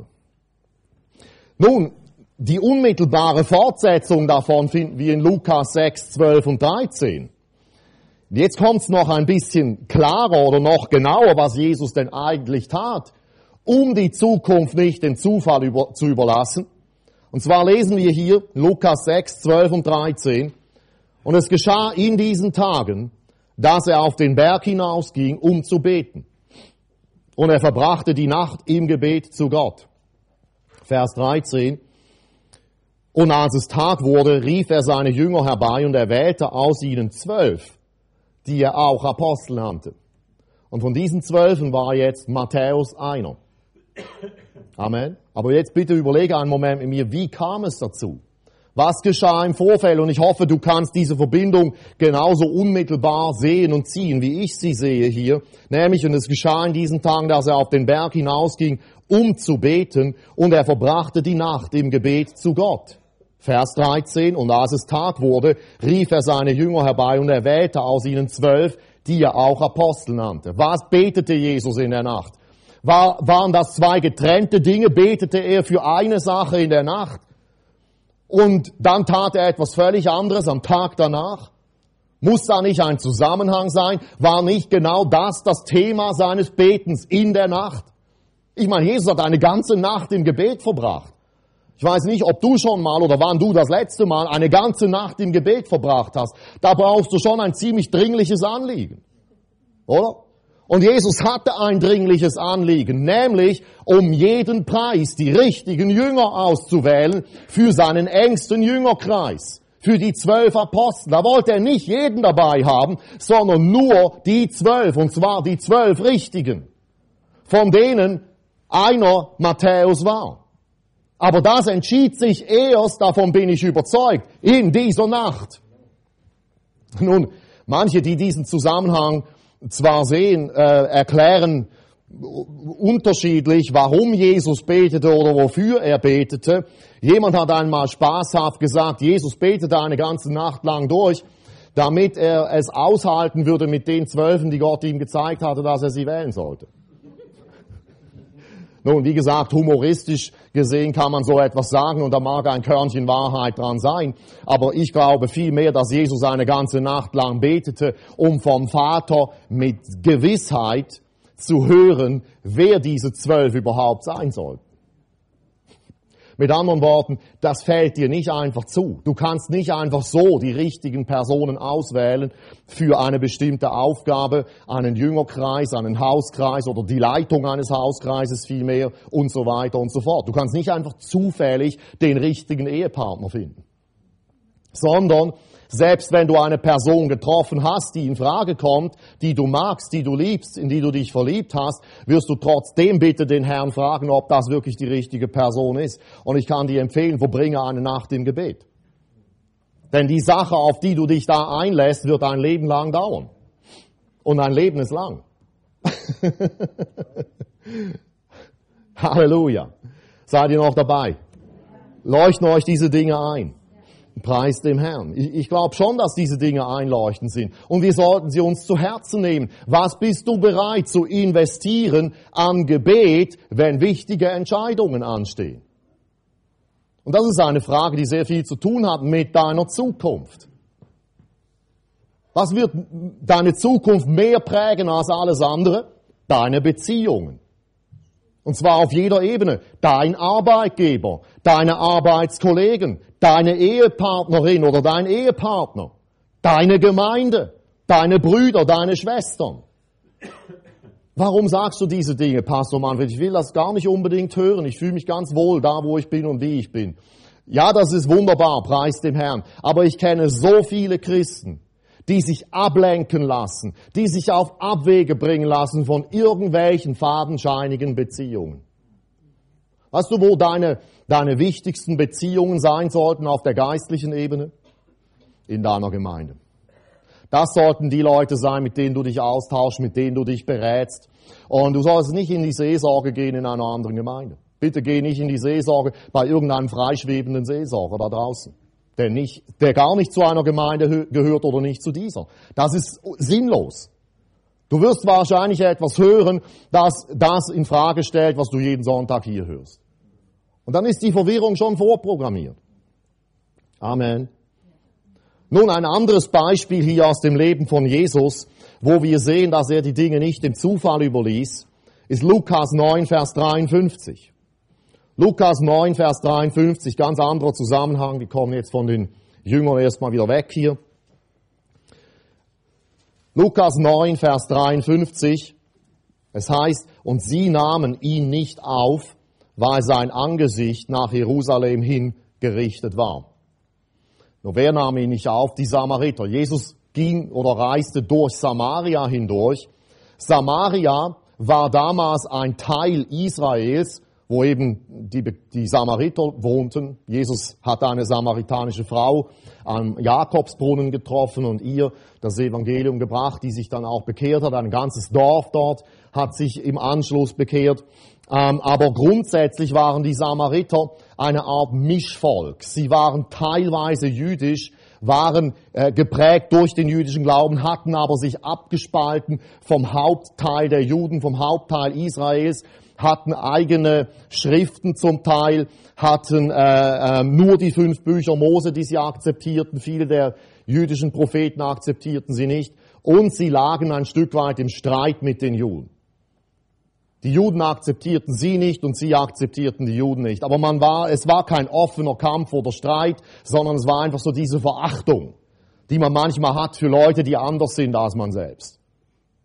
Nun, die unmittelbare Fortsetzung davon finden wir in Lukas sechs, zwölf und dreizehn. Jetzt kommt es noch ein bisschen klarer oder noch genauer, was Jesus denn eigentlich tat, um die Zukunft nicht den Zufall über, zu überlassen. Und zwar lesen wir hier Lukas sechs, zwölf und dreizehn. Und es geschah in diesen Tagen, dass er auf den Berg hinausging, um zu beten. Und er verbrachte die Nacht im Gebet zu Gott. Vers dreizehn. Und als es Tag wurde, rief er seine Jünger herbei und er wählte aus ihnen zwölf, die er auch Apostel nannte. Und von diesen Zwölfen war jetzt Matthäus einer. Amen. Aber jetzt bitte überlege einen Moment mit mir, wie kam es dazu? Was geschah im Vorfeld? Und ich hoffe, du kannst diese Verbindung genauso unmittelbar sehen und ziehen, wie ich sie sehe hier. Nämlich, und es geschah in diesen Tagen, dass er auf den Berg hinausging, um zu beten, und er verbrachte die Nacht im Gebet zu Gott. Vers dreizehn, und als es Tag wurde, rief er seine Jünger herbei und er wählte aus ihnen zwölf, die er auch Apostel nannte. Was betete Jesus in der Nacht? War, waren das zwei getrennte Dinge? Betete er für eine Sache in der Nacht? Und dann tat er etwas völlig anderes am Tag danach? Muss da nicht ein Zusammenhang sein? War nicht genau das das Thema seines Betens in der Nacht? Ich meine, Jesus hat eine ganze Nacht im Gebet verbracht. Ich weiß nicht, ob du schon mal oder wann du das letzte Mal eine ganze Nacht im Gebet verbracht hast. Da brauchst du schon ein ziemlich dringliches Anliegen. Oder? Und Jesus hatte ein dringliches Anliegen, nämlich um jeden Preis die richtigen Jünger auszuwählen für seinen engsten Jüngerkreis, für die zwölf Apostel. Da wollte er nicht jeden dabei haben, sondern nur die zwölf, und zwar die zwölf Richtigen, von denen einer Matthäus war. Aber das entschied sich erst, davon bin ich überzeugt, in dieser Nacht. Nun, manche, die diesen Zusammenhang zwar sehen, äh, erklären unterschiedlich, warum Jesus betete oder wofür er betete. Jemand hat einmal spaßhaft gesagt, Jesus betete eine ganze Nacht lang durch, damit er es aushalten würde mit den Zwölfen, die Gott ihm gezeigt hatte, dass er sie wählen sollte. Nun, wie gesagt, humoristisch gesehen kann man so etwas sagen und da mag ein Körnchen Wahrheit dran sein. Aber ich glaube vielmehr, dass Jesus eine ganze Nacht lang betete, um vom Vater mit Gewissheit zu hören, wer diese zwölf überhaupt sein soll. Mit anderen Worten, das fällt dir nicht einfach zu. Du kannst nicht einfach so die richtigen Personen auswählen für eine bestimmte Aufgabe, einen Jüngerkreis, einen Hauskreis oder die Leitung eines Hauskreises vielmehr und so weiter und so fort. Du kannst nicht einfach zufällig den richtigen Ehepartner finden. Sondern selbst wenn du eine Person getroffen hast, die in Frage kommt, die du magst, die du liebst, in die du dich verliebt hast, wirst du trotzdem bitte den Herrn fragen, ob das wirklich die richtige Person ist. Und ich kann dir empfehlen, verbringe eine Nacht im Gebet. Denn die Sache, auf die du dich da einlässt, wird ein Leben lang dauern. Und ein Leben ist lang. Halleluja. Seid ihr noch dabei? Leuchten euch diese Dinge ein. Preis dem Herrn. Ich, ich glaube schon, dass diese Dinge einleuchtend sind. Und wir sollten sie uns zu Herzen nehmen. Was bist du bereit zu investieren an Gebet, wenn wichtige Entscheidungen anstehen? Und das ist eine Frage, die sehr viel zu tun hat mit deiner Zukunft. Was wird deine Zukunft mehr prägen als alles andere? Deine Beziehungen. Und zwar auf jeder Ebene. Dein Arbeitgeber, deine Arbeitskollegen, deine Ehepartnerin oder dein Ehepartner, deine Gemeinde, deine Brüder, deine Schwestern. Warum sagst du diese Dinge, Pastor Manfred? Ich will das gar nicht unbedingt hören. Ich fühle mich ganz wohl da, wo ich bin und wie ich bin. Ja, das ist wunderbar, preis dem Herrn. Aber ich kenne so viele Christen, die sich ablenken lassen, die sich auf Abwege bringen lassen von irgendwelchen fadenscheinigen Beziehungen. Weißt du, wo deine, deine wichtigsten Beziehungen sein sollten auf der geistlichen Ebene? In deiner Gemeinde. Das sollten die Leute sein, mit denen du dich austauschst, mit denen du dich berätst. Und du sollst nicht in die Seelsorge gehen in einer anderen Gemeinde. Bitte geh nicht in die Seelsorge bei irgendeinem freischwebenden Seelsorger da draußen. Der, nicht, der gar nicht zu einer Gemeinde gehört oder nicht zu dieser. Das ist sinnlos. Du wirst wahrscheinlich etwas hören, das das in Frage stellt, was du jeden Sonntag hier hörst. Und dann ist die Verwirrung schon vorprogrammiert. Amen. Nun ein anderes Beispiel hier aus dem Leben von Jesus, wo wir sehen, dass er die Dinge nicht dem Zufall überließ, ist Lukas neun, Vers dreiundfünfzig. Lukas neun, Vers dreiundfünfzig, ganz anderer Zusammenhang, die kommen jetzt von den Jüngern erstmal wieder weg hier. Lukas neun, Vers dreiundfünfzig, es heißt, und sie nahmen ihn nicht auf, weil sein Angesicht nach Jerusalem hin gerichtet war. Nur wer nahm ihn nicht auf? Die Samariter. Jesus ging oder reiste durch Samaria hindurch. Samaria war damals ein Teil Israels, wo eben die, die Samariter wohnten. Jesus hat eine samaritanische Frau am Jakobsbrunnen getroffen und ihr das Evangelium gebracht, die sich dann auch bekehrt hat. Ein ganzes Dorf dort hat sich im Anschluss bekehrt. Ähm, aber grundsätzlich waren die Samariter eine Art Mischvolk. Sie waren teilweise jüdisch, waren äh, geprägt durch den jüdischen Glauben, hatten aber sich abgespalten vom Hauptteil der Juden, vom Hauptteil Israels, hatten eigene Schriften zum Teil, hatten äh, äh, nur die fünf Bücher Mose, die sie akzeptierten. Viele der jüdischen Propheten akzeptierten sie nicht. Und sie lagen ein Stück weit im Streit mit den Juden. Die Juden akzeptierten sie nicht und sie akzeptierten die Juden nicht. Aber man war, es war kein offener Kampf oder Streit, sondern es war einfach so diese Verachtung, die man manchmal hat für Leute, die anders sind als man selbst.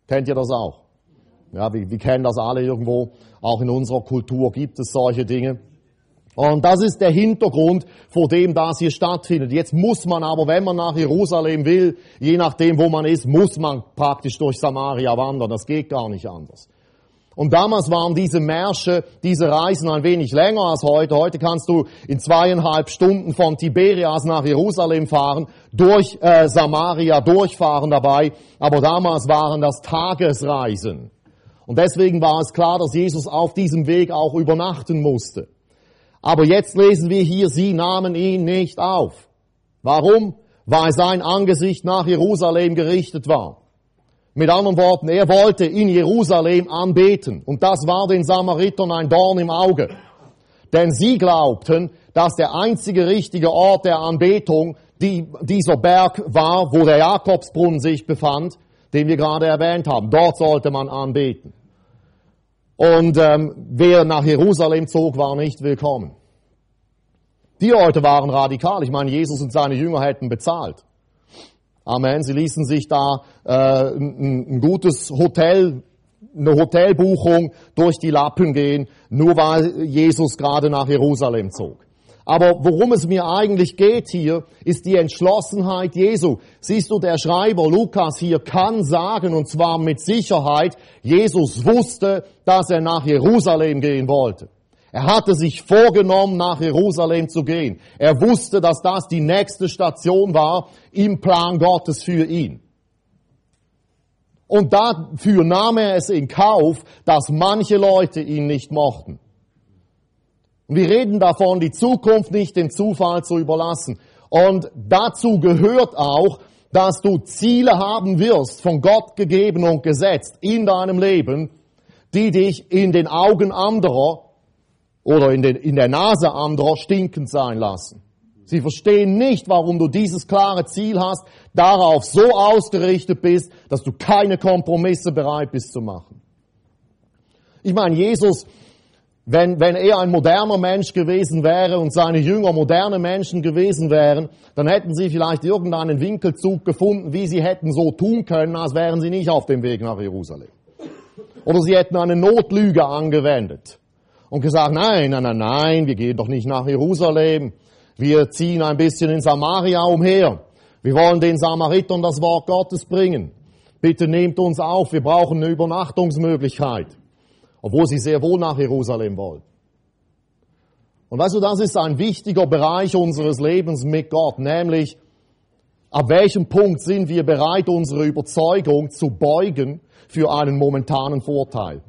Kennt ihr das auch? Ja, wir, wir kennen das alle irgendwo. Auch in unserer Kultur gibt es solche Dinge. Und das ist der Hintergrund, vor dem das hier stattfindet. Jetzt muss man aber, wenn man nach Jerusalem will, je nachdem, wo man ist, muss man praktisch durch Samaria wandern. Das geht gar nicht anders. Und damals waren diese Märsche, diese Reisen ein wenig länger als heute. Heute kannst du in zweieinhalb Stunden von Tiberias nach Jerusalem fahren, durch äh, Samaria durchfahren dabei. Aber damals waren das Tagesreisen. Und deswegen war es klar, dass Jesus auf diesem Weg auch übernachten musste. Aber jetzt lesen wir hier, sie nahmen ihn nicht auf. Warum? Weil sein Angesicht nach Jerusalem gerichtet war. Mit anderen Worten, er wollte in Jerusalem anbeten. Und das war den Samaritern ein Dorn im Auge. Denn sie glaubten, dass der einzige richtige Ort der Anbetung die, dieser Berg war, wo der Jakobsbrunnen sich befand, den wir gerade erwähnt haben. Dort sollte man anbeten. Und ähm, wer nach Jerusalem zog, war nicht willkommen. Die Leute waren radikal. Ich meine, Jesus und seine Jünger hätten bezahlt. Amen. Sie ließen sich da äh, ein, ein gutes Hotel, eine Hotelbuchung durch die Lappen gehen, nur weil Jesus gerade nach Jerusalem zog. Aber worum es mir eigentlich geht hier, ist die Entschlossenheit Jesu. Siehst du, der Schreiber Lukas hier kann sagen, und zwar mit Sicherheit, Jesus wusste, dass er nach Jerusalem gehen wollte. Er hatte sich vorgenommen, nach Jerusalem zu gehen. Er wusste, dass das die nächste Station war im Plan Gottes für ihn. Und dafür nahm er es in Kauf, dass manche Leute ihn nicht mochten. Und wir reden davon, die Zukunft nicht dem Zufall zu überlassen. Und dazu gehört auch, dass du Ziele haben wirst, von Gott gegeben und gesetzt in deinem Leben, die dich in den Augen anderer oder in, den, in der Nase anderer stinkend sein lassen. Sie verstehen nicht, warum du dieses klare Ziel hast, darauf so ausgerichtet bist, dass du keine Kompromisse bereit bist zu machen. Ich meine, Jesus, wenn, wenn er ein moderner Mensch gewesen wäre und seine Jünger moderne Menschen gewesen wären, dann hätten sie vielleicht irgendeinen Winkelzug gefunden, wie sie hätten so tun können, als wären sie nicht auf dem Weg nach Jerusalem. Oder sie hätten eine Notlüge angewendet und gesagt, nein, nein, nein, nein, wir gehen doch nicht nach Jerusalem. Wir ziehen ein bisschen in Samaria umher. Wir wollen den Samaritern das Wort Gottes bringen. Bitte nehmt uns auf, wir brauchen eine Übernachtungsmöglichkeit. Obwohl sie sehr wohl nach Jerusalem wollen. Und weißt du, das ist ein wichtiger Bereich unseres Lebens mit Gott, nämlich, ab welchem Punkt sind wir bereit, unsere Überzeugung zu beugen für einen momentanen Vorteil?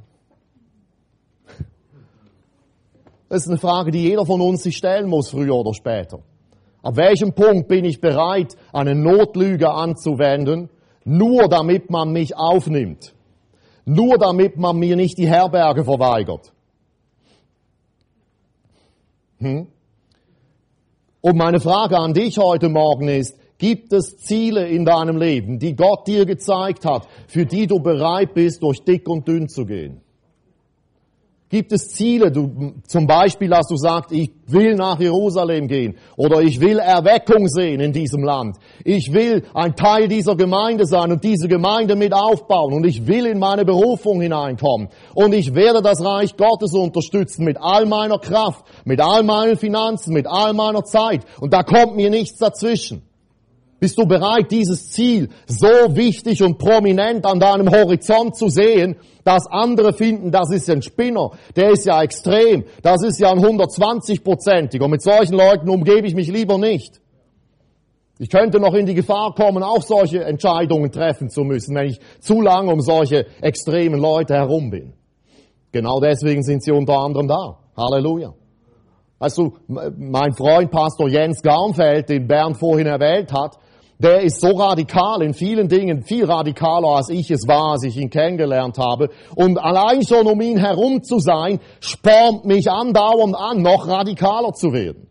Das ist eine Frage, die jeder von uns sich stellen muss, früher oder später. Ab welchem Punkt bin ich bereit, eine Notlüge anzuwenden, nur damit man mich aufnimmt? Nur damit man mir nicht die Herberge verweigert? Hm? Und meine Frage an dich heute Morgen ist, gibt es Ziele in deinem Leben, die Gott dir gezeigt hat, für die du bereit bist, durch dick und dünn zu gehen? Gibt es Ziele, du, zum Beispiel, dass du sagst, ich will nach Jerusalem gehen oder ich will Erweckung sehen in diesem Land. Ich will ein Teil dieser Gemeinde sein und diese Gemeinde mit aufbauen und ich will in meine Berufung hineinkommen und ich werde das Reich Gottes unterstützen mit all meiner Kraft, mit all meinen Finanzen, mit all meiner Zeit und da kommt mir nichts dazwischen. Bist du bereit, dieses Ziel so wichtig und prominent an deinem Horizont zu sehen, dass andere finden, das ist ein Spinner, der ist ja extrem, das ist ja ein hundertzwanzig-prozentiger. Mit solchen Leuten umgebe ich mich lieber nicht. Ich könnte noch in die Gefahr kommen, auch solche Entscheidungen treffen zu müssen, wenn ich zu lange um solche extremen Leute herum bin. Genau deswegen sind sie unter anderem da. Halleluja. Weißt du, mein Freund Pastor Jens Garnfeld, den Bernd vorhin erwähnt hat, der ist so radikal in vielen Dingen, viel radikaler als ich es war, als ich ihn kennengelernt habe. Und allein schon um ihn herum zu sein, spornt mich andauernd an, noch radikaler zu werden.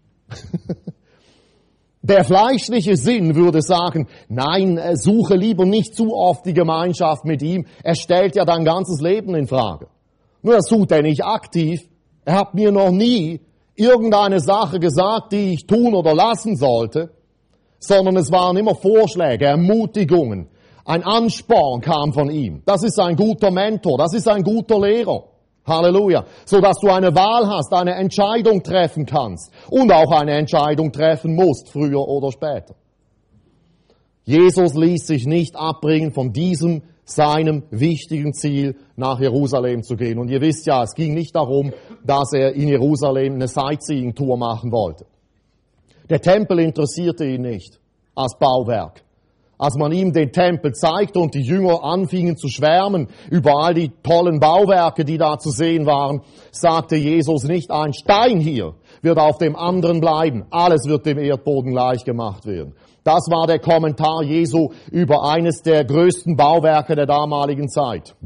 Der fleischliche Sinn würde sagen, nein, suche lieber nicht zu oft die Gemeinschaft mit ihm. Er stellt ja dein ganzes Leben in Frage. Nur das tut er nicht aktiv. Er hat mir noch nie irgendeine Sache gesagt, die ich tun oder lassen sollte, sondern es waren immer Vorschläge, Ermutigungen, Ein Ansporn kam von ihm. Das ist ein guter Mentor, das ist ein guter Lehrer. Halleluja. So dass du eine Wahl hast, eine Entscheidung treffen kannst und auch eine Entscheidung treffen musst, früher oder später. Jesus ließ sich nicht abbringen von diesem, seinem wichtigen Ziel, nach Jerusalem zu gehen. Und ihr wisst ja, es ging nicht darum, dass er in Jerusalem eine Sightseeing-Tour machen wollte. Der Tempel interessierte ihn nicht als Bauwerk. Als man ihm den Tempel zeigte und die Jünger anfingen zu schwärmen über all die tollen Bauwerke, die da zu sehen waren, sagte Jesus nicht, ein Stein hier wird auf dem anderen bleiben. Alles wird dem Erdboden gleich gemacht werden. Das war der Kommentar Jesu über eines der größten Bauwerke der damaligen Zeit.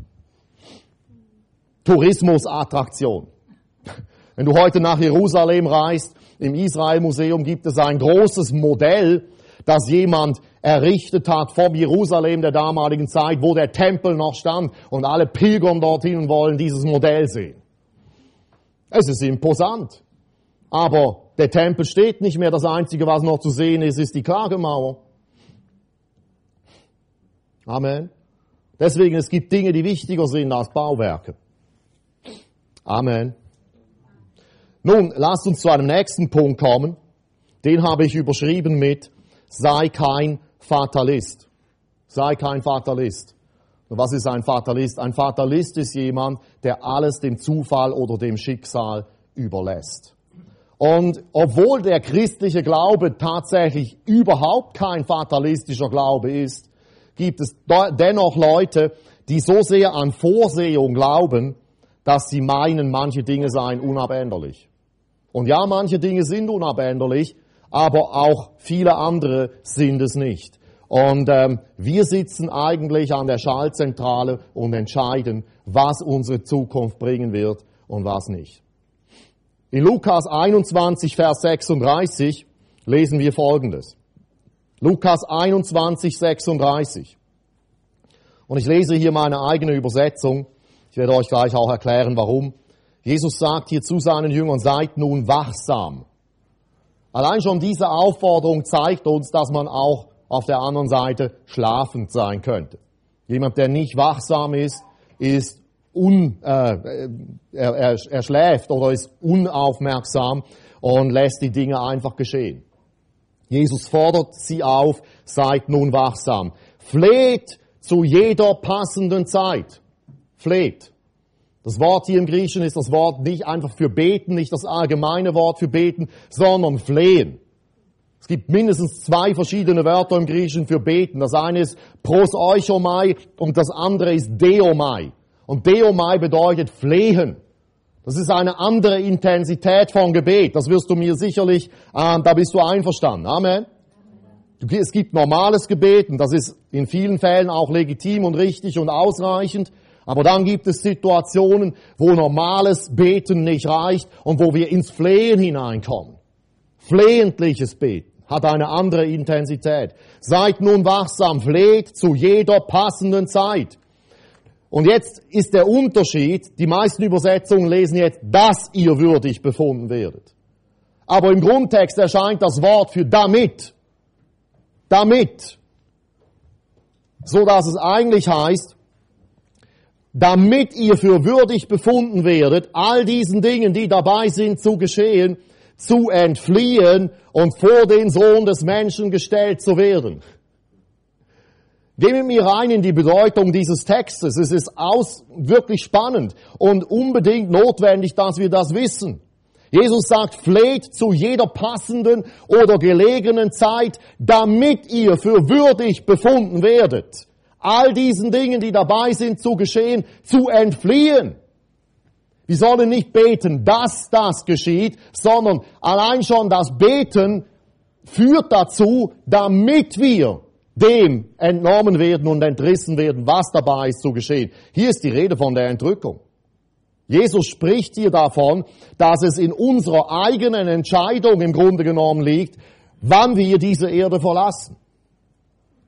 Tourismusattraktion. Wenn du heute nach Jerusalem reist, im Israel-Museum gibt es ein großes Modell, das jemand errichtet hat vom Jerusalem der damaligen Zeit, wo der Tempel noch stand, und alle pilgern dorthin und wollen dieses Modell sehen. Es ist imposant. Aber der Tempel steht nicht mehr. Das Einzige, was noch zu sehen ist, ist die Klagemauer. Amen. Deswegen, es gibt Dinge, die wichtiger sind als Bauwerke. Amen. Nun, lasst uns zu einem nächsten Punkt kommen. Den habe ich überschrieben mit sei kein Fatalist. Sei kein Fatalist. Und was ist ein Fatalist? Ein Fatalist ist jemand, der alles dem Zufall oder dem Schicksal überlässt. Und obwohl der christliche Glaube tatsächlich überhaupt kein fatalistischer Glaube ist, gibt es dennoch Leute, die so sehr an Vorsehung glauben, dass sie meinen, manche Dinge seien unabänderlich. Und ja, manche Dinge sind unabänderlich, aber auch viele andere sind es nicht. Und ähm, wir sitzen eigentlich an der Schaltzentrale und entscheiden, was unsere Zukunft bringen wird und was nicht. In Lukas einundzwanzig, Vers sechsunddreißig lesen wir Folgendes. Lukas einundzwanzig, sechsunddreißig. Und ich lese hier meine eigene Übersetzung. Ich werde euch gleich auch erklären, warum. Jesus sagt hier zu seinen Jüngern, seid nun wachsam. Allein schon diese Aufforderung zeigt uns, dass man auch auf der anderen Seite schlafend sein könnte. Jemand, der nicht wachsam ist, ist un, äh, er, er, er schläft oder ist unaufmerksam und lässt die Dinge einfach geschehen. Jesus fordert sie auf, seid nun wachsam. Fleht zu jeder passenden Zeit. Fleht. Das Wort hier im Griechischen ist das Wort nicht einfach für beten, nicht das allgemeine Wort für beten, sondern flehen. Es gibt mindestens zwei verschiedene Wörter im Griechischen für beten. Das eine ist prosoichomai und das andere ist deomai. Und deomai bedeutet flehen. Das ist eine andere Intensität von Gebet. Das wirst du mir sicherlich, äh, da bist du einverstanden. Amen. Es gibt normales Gebet und das ist in vielen Fällen auch legitim und richtig und ausreichend. Aber dann gibt es Situationen, wo normales Beten nicht reicht und wo wir ins Flehen hineinkommen. Flehentliches Beten hat eine andere Intensität. Seid nun wachsam, fleht zu jeder passenden Zeit. Und jetzt ist der Unterschied, die meisten Übersetzungen lesen jetzt, dass ihr würdig befunden werdet. Aber im Grundtext erscheint das Wort für damit. Damit. So dass es eigentlich heißt, damit ihr für würdig befunden werdet, all diesen Dingen, die dabei sind zu geschehen, zu entfliehen und vor den Sohn des Menschen gestellt zu werden. Geh mit mir rein in die Bedeutung dieses Textes. Es ist aus, wirklich spannend und unbedingt notwendig, dass wir das wissen. Jesus sagt, fleht zu jeder passenden oder gelegenen Zeit, damit ihr für würdig befunden werdet, all diesen Dingen, die dabei sind zu geschehen, zu entfliehen. Wir sollen nicht beten, dass das geschieht, sondern allein schon das Beten führt dazu, damit wir dem entnommen werden und entrissen werden, was dabei ist zu geschehen. Hier ist die Rede von der Entrückung. Jesus spricht hier davon, dass es in unserer eigenen Entscheidung im Grunde genommen liegt, wann wir diese Erde verlassen.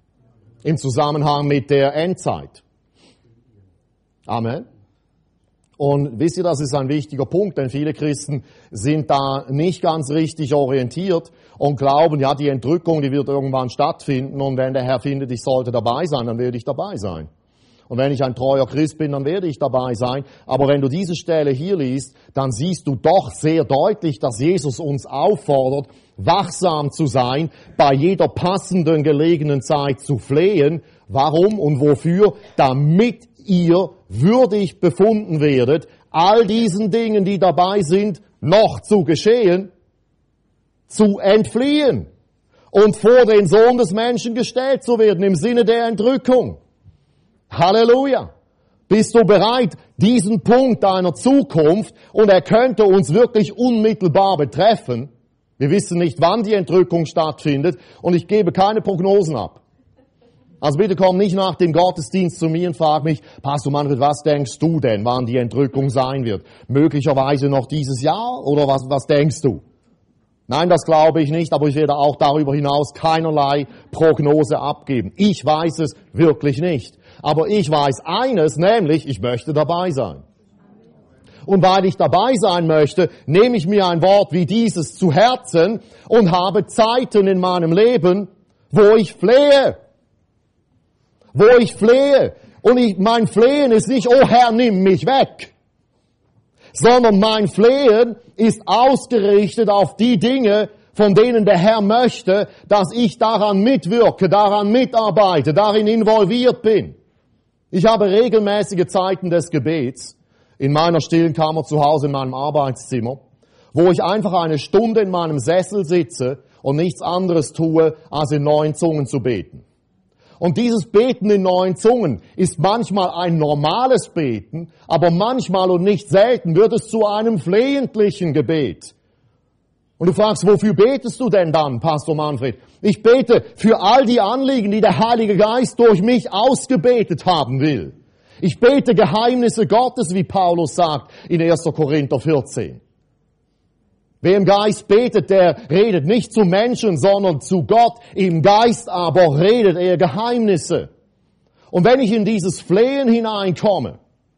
Im Zusammenhang mit der Endzeit. Amen. Und wisst ihr, das ist ein wichtiger Punkt, denn viele Christen sind da nicht ganz richtig orientiert und glauben, ja, die Entrückung, die wird irgendwann stattfinden und wenn der Herr findet, ich sollte dabei sein, dann werde ich dabei sein. Und wenn ich ein treuer Christ bin, dann werde ich dabei sein. Aber wenn du diese Stelle hier liest, dann siehst du doch sehr deutlich, dass Jesus uns auffordert, wachsam zu sein, bei jeder passenden, gelegenen Zeit zu flehen. Warum und wofür? Damit ihr würdig befunden werdet, all diesen Dingen, die dabei sind, noch zu geschehen, zu entfliehen und vor den Sohn des Menschen gestellt zu werden im Sinne der Entrückung. Halleluja! Bist du bereit, diesen Punkt deiner Zukunft, und er könnte uns wirklich unmittelbar betreffen, wir wissen nicht, wann die Entrückung stattfindet, und ich gebe keine Prognosen ab. Also bitte komm nicht nach dem Gottesdienst zu mir und frag mich, Pastor Manfred, was denkst du denn, wann die Entrückung sein wird? Möglicherweise noch dieses Jahr, oder was, was denkst du? Nein, das glaube ich nicht, aber ich werde auch darüber hinaus keinerlei Prognose abgeben. Ich weiß es wirklich nicht. Aber ich weiß eines, nämlich, ich möchte dabei sein. Und weil ich dabei sein möchte, nehme ich mir ein Wort wie dieses zu Herzen und habe Zeiten in meinem Leben, wo ich flehe. Wo ich flehe. Und ich, mein Flehen ist nicht, oh Herr, nimm mich weg. Sondern mein Flehen ist ausgerichtet auf die Dinge, von denen der Herr möchte, dass ich daran mitwirke, daran mitarbeite, darin involviert bin. Ich habe regelmäßige Zeiten des Gebets in meiner stillen Kammer zu Hause in meinem Arbeitszimmer, wo ich einfach eine Stunde in meinem Sessel sitze und nichts anderes tue, als in neuen Zungen zu beten. Und dieses Beten in neuen Zungen ist manchmal ein normales Beten, aber manchmal und nicht selten wird es zu einem flehentlichen Gebet. Und du fragst, wofür betest du denn dann, Pastor Manfred? Ich bete für all die Anliegen, die der Heilige Geist durch mich ausgebetet haben will. Ich bete Geheimnisse Gottes, wie Paulus sagt in erster Korinther vierzehn. Wer im Geist betet, der redet nicht zu Menschen, sondern zu Gott. Im Geist aber redet er Geheimnisse. Und wenn ich in dieses Flehen hineinkomme,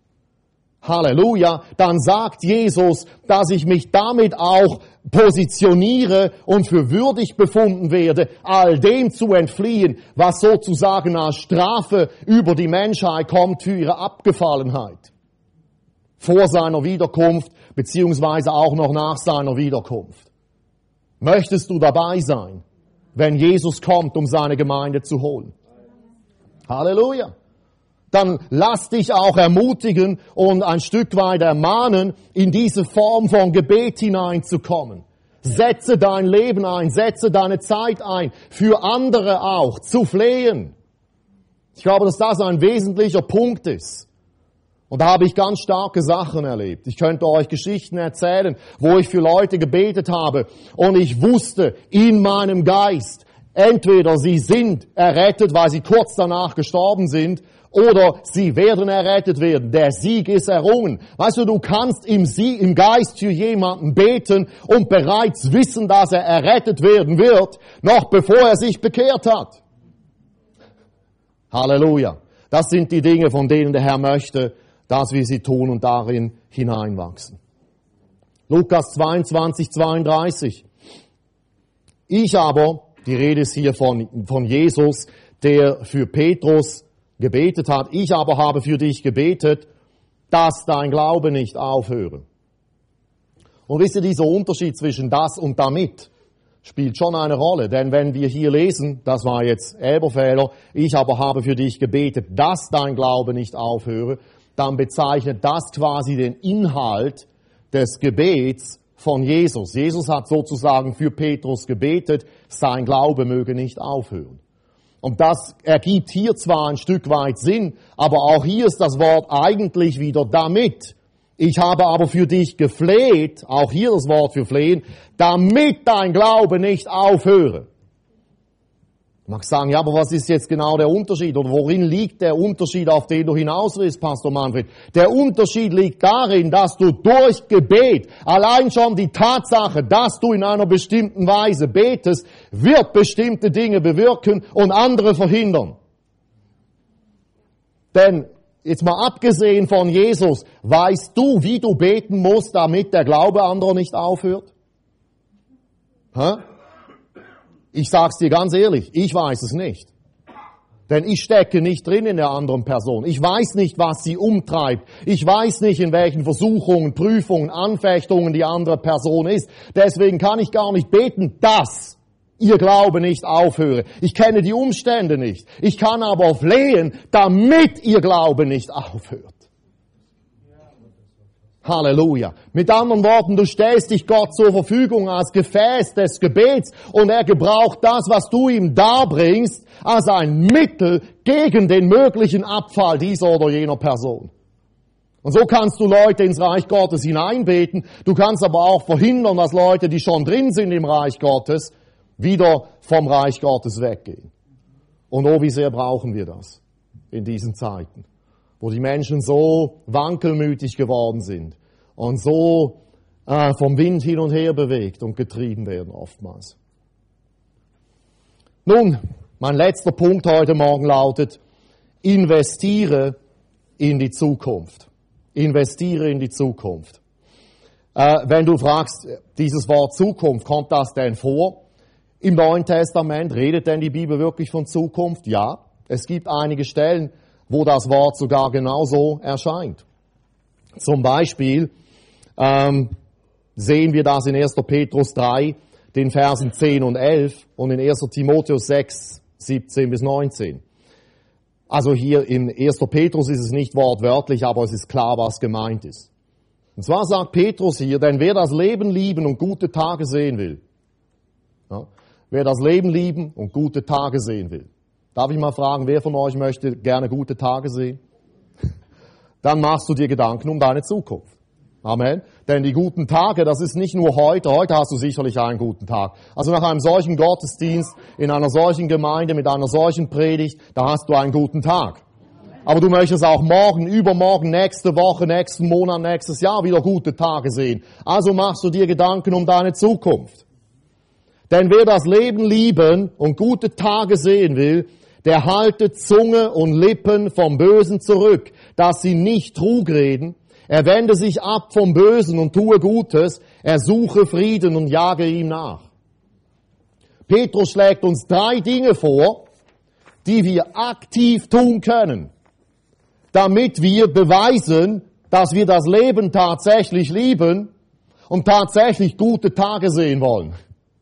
Halleluja, dann sagt Jesus, dass ich mich damit auch positioniere und für würdig befunden werde, all dem zu entfliehen, was sozusagen als Strafe über die Menschheit kommt für ihre Abgefallenheit. Vor seiner Wiederkunft, beziehungsweise auch noch nach seiner Wiederkunft. Möchtest du dabei sein, wenn Jesus kommt, um seine Gemeinde zu holen? Halleluja! Dann lass dich auch ermutigen und ein Stück weit ermahnen, in diese Form von Gebet hineinzukommen. Setze dein Leben ein, setze deine Zeit ein, für andere auch, zu flehen. Ich glaube, dass das ein wesentlicher Punkt ist. Und da habe ich ganz starke Sachen erlebt. Ich könnte euch Geschichten erzählen, wo ich für Leute gebetet habe und ich wusste in meinem Geist, entweder sie sind errettet, weil sie kurz danach gestorben sind, oder sie werden errettet werden. Der Sieg ist errungen. Weißt du, du kannst im, Sie- im Geist für jemanden beten und bereits wissen, dass er errettet werden wird, noch bevor er sich bekehrt hat. Halleluja. Das sind die Dinge, von denen der Herr möchte, dass wir sie tun und darin hineinwachsen. Lukas zweiundzwanzig, zweiunddreißig. Ich aber, die Rede ist hier von, von Jesus, der für Petrus gebetet hat, ich aber habe für dich gebetet, dass dein Glaube nicht aufhöre. Und wisst ihr, dieser Unterschied zwischen das und damit spielt schon eine Rolle, denn wenn wir hier lesen, das war jetzt Elberfelder, ich aber habe für dich gebetet, dass dein Glaube nicht aufhöre, dann bezeichnet das quasi den Inhalt des Gebets von Jesus. Jesus hat sozusagen für Petrus gebetet, sein Glaube möge nicht aufhören. Und das ergibt hier zwar ein Stück weit Sinn, aber auch hier ist das Wort eigentlich wieder damit. Ich habe aber für dich gefleht, auch hier das Wort für flehen, damit dein Glaube nicht aufhöre. Du magst sagen, ja, aber was ist jetzt genau der Unterschied? Oder worin liegt der Unterschied, auf den du hinaus willst, Pastor Manfred? Der Unterschied liegt darin, dass du durch Gebet, allein schon die Tatsache, dass du in einer bestimmten Weise betest, wird bestimmte Dinge bewirken und andere verhindern. Denn jetzt mal abgesehen von Jesus, weißt du, wie du beten musst, damit der Glaube anderer nicht aufhört? Hä? Ich sag's dir ganz ehrlich, ich weiß es nicht. Denn ich stecke nicht drin in der anderen Person. Ich weiß nicht, was sie umtreibt. Ich weiß nicht, in welchen Versuchungen, Prüfungen, Anfechtungen die andere Person ist. Deswegen kann ich gar nicht beten, dass ihr Glaube nicht aufhöre. Ich kenne die Umstände nicht. Ich kann aber flehen, damit ihr Glaube nicht aufhört. Halleluja. Mit anderen Worten, du stellst dich Gott zur Verfügung als Gefäß des Gebets und er gebraucht das, was du ihm darbringst, als ein Mittel gegen den möglichen Abfall dieser oder jener Person. Und so kannst du Leute ins Reich Gottes hineinbeten. Du kannst aber auch verhindern, dass Leute, die schon drin sind im Reich Gottes, wieder vom Reich Gottes weggehen. Und oh, wie sehr brauchen wir das in diesen Zeiten, wo die Menschen so wankelmütig geworden sind und so äh, vom Wind hin und her bewegt und getrieben werden oftmals. Nun, mein letzter Punkt heute Morgen lautet, investiere in die Zukunft. Investiere in die Zukunft. Äh, wenn du fragst, dieses Wort Zukunft, kommt das denn vor? Im Neuen Testament redet denn die Bibel wirklich von Zukunft? Ja, es gibt einige Stellen, wo das Wort sogar genauso erscheint. Zum Beispiel ähm, sehen wir das in erster Petrus drei, den Versen zehn und elf und in erster Timotheus sechs, siebzehn bis neunzehn. Also hier in erster Petrus ist es nicht wortwörtlich, aber es ist klar, was gemeint ist. Und zwar sagt Petrus hier, denn wer das Leben lieben und gute Tage sehen will, ja, wer das Leben lieben und gute Tage sehen will. Darf ich mal fragen, wer von euch möchte gerne gute Tage sehen? Dann machst du dir Gedanken um deine Zukunft. Amen. Denn die guten Tage, das ist nicht nur heute. Heute hast du sicherlich einen guten Tag. Also nach einem solchen Gottesdienst, in einer solchen Gemeinde, mit einer solchen Predigt, da hast du einen guten Tag. Aber du möchtest auch morgen, übermorgen, nächste Woche, nächsten Monat, nächstes Jahr wieder gute Tage sehen. Also machst du dir Gedanken um deine Zukunft. Denn wer das Leben lieben und gute Tage sehen will, der halte Zunge und Lippen vom Bösen zurück, dass sie nicht Trug reden. Er wende sich ab vom Bösen und tue Gutes. Er suche Frieden und jage ihm nach. Petrus schlägt uns drei Dinge vor, die wir aktiv tun können, damit wir beweisen, dass wir das Leben tatsächlich lieben und tatsächlich gute Tage sehen wollen.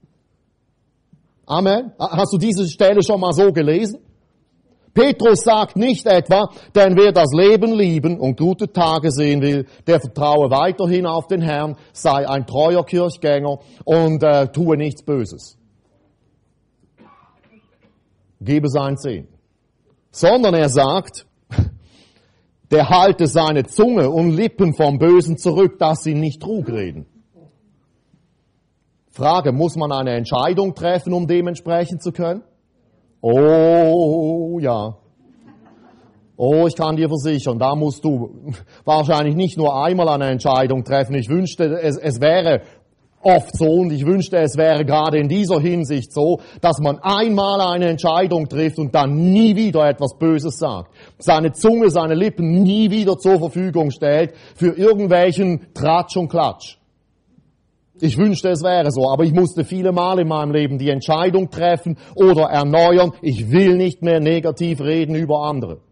Amen. Hast du diese Stelle schon mal so gelesen? Petrus sagt nicht etwa, denn wer das Leben lieben und gute Tage sehen will, der vertraue weiterhin auf den Herrn, sei ein treuer Kirchgänger und äh, tue nichts Böses. Gebe sein Zehnten. Sondern er sagt, der halte seine Zunge und Lippen vom Bösen zurück, dass sie nicht Trug reden. Frage, muss man eine Entscheidung treffen, um dementsprechend zu können? Oh, ja. Oh, ich kann dir versichern, da musst du wahrscheinlich nicht nur einmal eine Entscheidung treffen. Ich wünschte, es, es wäre oft so und ich wünschte, es wäre gerade in dieser Hinsicht so, dass man einmal eine Entscheidung trifft und dann nie wieder etwas Böses sagt. Seine Zunge, seine Lippen nie wieder zur Verfügung stellt für irgendwelchen Tratsch und Klatsch. Ich wünschte, es wäre so, aber ich musste viele Mal in meinem Leben die Entscheidung treffen oder erneuern, ich will nicht mehr negativ reden über andere.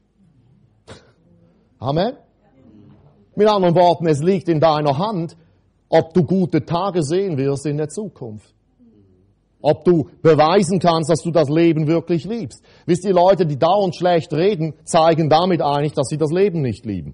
Amen? Mit anderen Worten, es liegt in deiner Hand, ob du gute Tage sehen wirst in der Zukunft. Ob du beweisen kannst, dass du das Leben wirklich liebst. Wisst ihr, Leute, die dauernd schlecht reden, zeigen damit eigentlich, dass sie das Leben nicht lieben.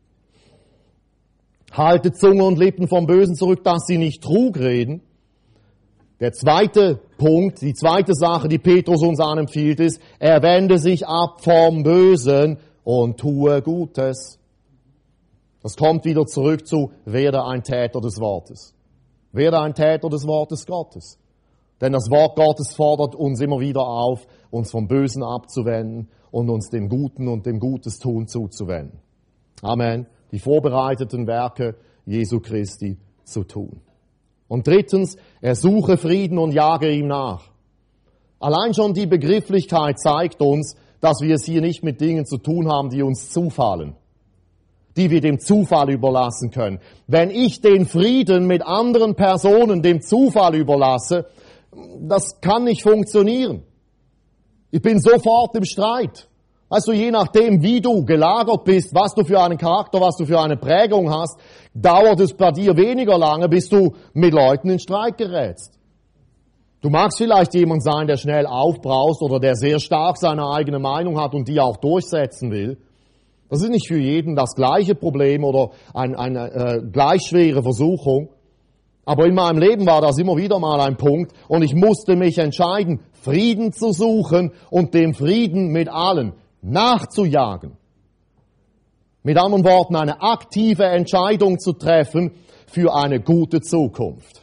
Halte Zunge und Lippen vom Bösen zurück, dass sie nicht Trug reden. Der zweite Punkt, die zweite Sache, die Petrus uns anempfiehlt, ist, er wende sich ab vom Bösen und tue Gutes. Das kommt wieder zurück zu, werde ein Täter des Wortes. Werde ein Täter des Wortes Gottes. Denn das Wort Gottes fordert uns immer wieder auf, uns vom Bösen abzuwenden und uns dem Guten und dem Gutes tun zuzuwenden. Amen. Die vorbereiteten Werke Jesu Christi zu tun. Und drittens, er suche Frieden und jage ihm nach. Allein schon die Begrifflichkeit zeigt uns, dass wir es hier nicht mit Dingen zu tun haben, die uns zufallen, die wir dem Zufall überlassen können. Wenn ich den Frieden mit anderen Personen dem Zufall überlasse, das kann nicht funktionieren. Ich bin sofort im Streit. Weißt du, je nachdem, wie du gelagert bist, was du für einen Charakter, was du für eine Prägung hast, dauert es bei dir weniger lange, bis du mit Leuten in Streit gerätst. Du magst vielleicht jemand sein, der schnell aufbraust oder der sehr stark seine eigene Meinung hat und die auch durchsetzen will. Das ist nicht für jeden das gleiche Problem oder ein, eine äh, gleich schwere Versuchung. Aber in meinem Leben war das immer wieder mal ein Punkt und ich musste mich entscheiden, Frieden zu suchen und dem Frieden mit allen nachzujagen. Mit anderen Worten, eine aktive Entscheidung zu treffen für eine gute Zukunft.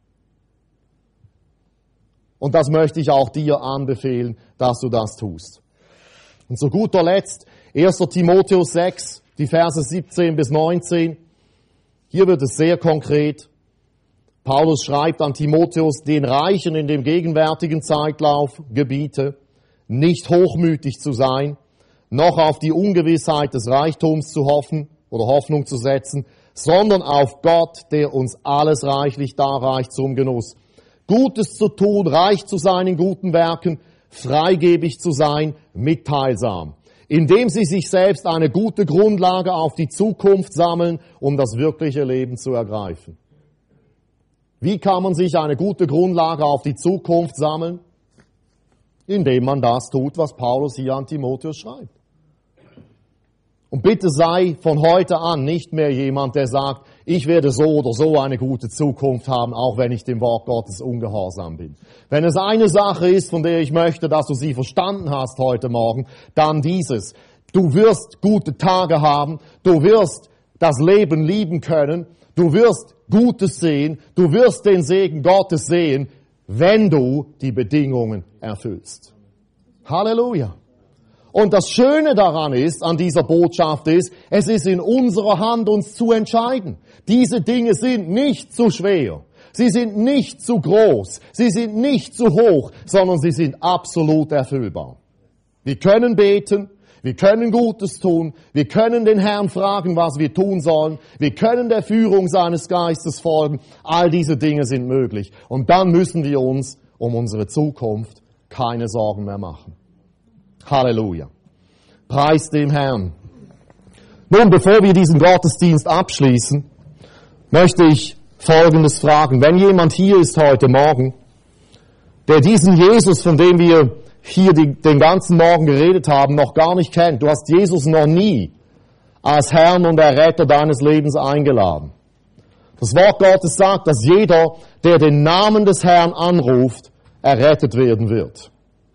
Und das möchte ich auch dir anbefehlen, dass du das tust. Und zu guter Letzt, erster Timotheus sechs, die Verse siebzehn bis neunzehn. Hier wird es sehr konkret. Paulus schreibt an Timotheus, den Reichen in dem gegenwärtigen Zeitlauf gebiete, nicht hochmütig zu sein, noch auf die Ungewissheit des Reichtums zu hoffen oder Hoffnung zu setzen, sondern auf Gott, der uns alles reichlich darreicht zum Genuss. Gutes zu tun, reich zu sein in guten Werken, freigebig zu sein, mitteilsam, indem sie sich selbst eine gute Grundlage auf die Zukunft sammeln, um das wirkliche Leben zu ergreifen. Wie kann man sich eine gute Grundlage auf die Zukunft sammeln? Indem man das tut, was Paulus hier an Timotheus schreibt. Und bitte sei von heute an nicht mehr jemand, der sagt, ich werde so oder so eine gute Zukunft haben, auch wenn ich dem Wort Gottes ungehorsam bin. Wenn es eine Sache ist, von der ich möchte, dass du sie verstanden hast heute Morgen, dann dieses. Du wirst gute Tage haben, du wirst das Leben lieben können, du wirst Gutes sehen, du wirst den Segen Gottes sehen, wenn du die Bedingungen erfüllst. Halleluja! Und das Schöne daran ist, an dieser Botschaft ist, es ist in unserer Hand, uns zu entscheiden. Diese Dinge sind nicht zu schwer. Sie sind nicht zu groß. Sie sind nicht zu hoch, sondern sie sind absolut erfüllbar. Wir können beten. Wir können Gutes tun. Wir können den Herrn fragen, was wir tun sollen. Wir können der Führung seines Geistes folgen. All diese Dinge sind möglich. Und dann müssen wir uns um unsere Zukunft keine Sorgen mehr machen. Halleluja. Preis dem Herrn. Nun, bevor wir diesen Gottesdienst abschließen, möchte ich Folgendes fragen. Wenn jemand hier ist heute Morgen, der diesen Jesus, von dem wir hier die, den ganzen Morgen geredet haben, noch gar nicht kennt, du hast Jesus noch nie als Herrn und Erretter deines Lebens eingeladen. Das Wort Gottes sagt, dass jeder, der den Namen des Herrn anruft, errettet werden wird.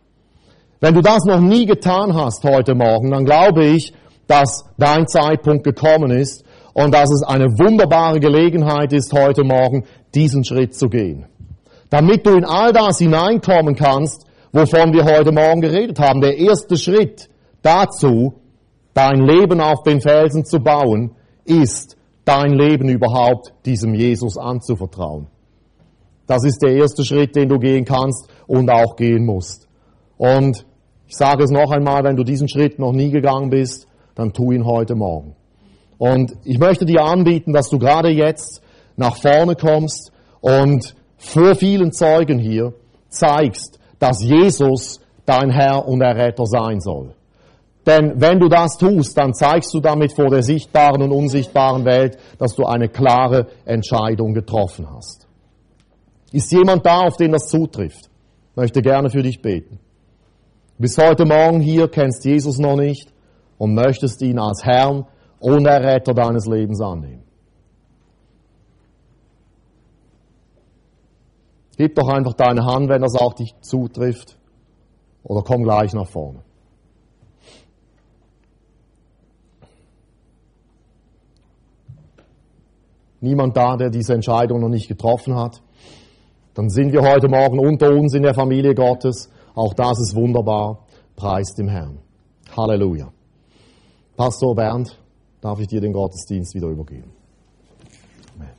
Wenn du das noch nie getan hast heute Morgen, dann glaube ich, dass dein Zeitpunkt gekommen ist und dass es eine wunderbare Gelegenheit ist, heute Morgen diesen Schritt zu gehen. Damit du in all das hineinkommen kannst, wovon wir heute Morgen geredet haben. Der erste Schritt dazu, dein Leben auf den Felsen zu bauen, ist, dein Leben überhaupt diesem Jesus anzuvertrauen. Das ist der erste Schritt, den du gehen kannst und auch gehen musst. Und ich sage es noch einmal, wenn du diesen Schritt noch nie gegangen bist, dann tu ihn heute Morgen. Und ich möchte dir anbieten, dass du gerade jetzt nach vorne kommst und vor vielen Zeugen hier zeigst, dass Jesus dein Herr und Erretter sein soll. Denn wenn du das tust, dann zeigst du damit vor der sichtbaren und unsichtbaren Welt, dass du eine klare Entscheidung getroffen hast. Ist jemand da, auf den das zutrifft? Ich möchte gerne für dich beten. Bis heute Morgen hier kennst Jesus noch nicht und möchtest ihn als Herrn und Erretter deines Lebens annehmen. Gib doch einfach deine Hand, wenn das auch dich zutrifft, oder komm gleich nach vorne. Niemand da, der diese Entscheidung noch nicht getroffen hat? Dann sind wir heute Morgen unter uns in der Familie Gottes. Auch das ist wunderbar. Preis dem Herrn. Halleluja. Pastor Bernd, darf ich dir den Gottesdienst wieder übergeben. Amen.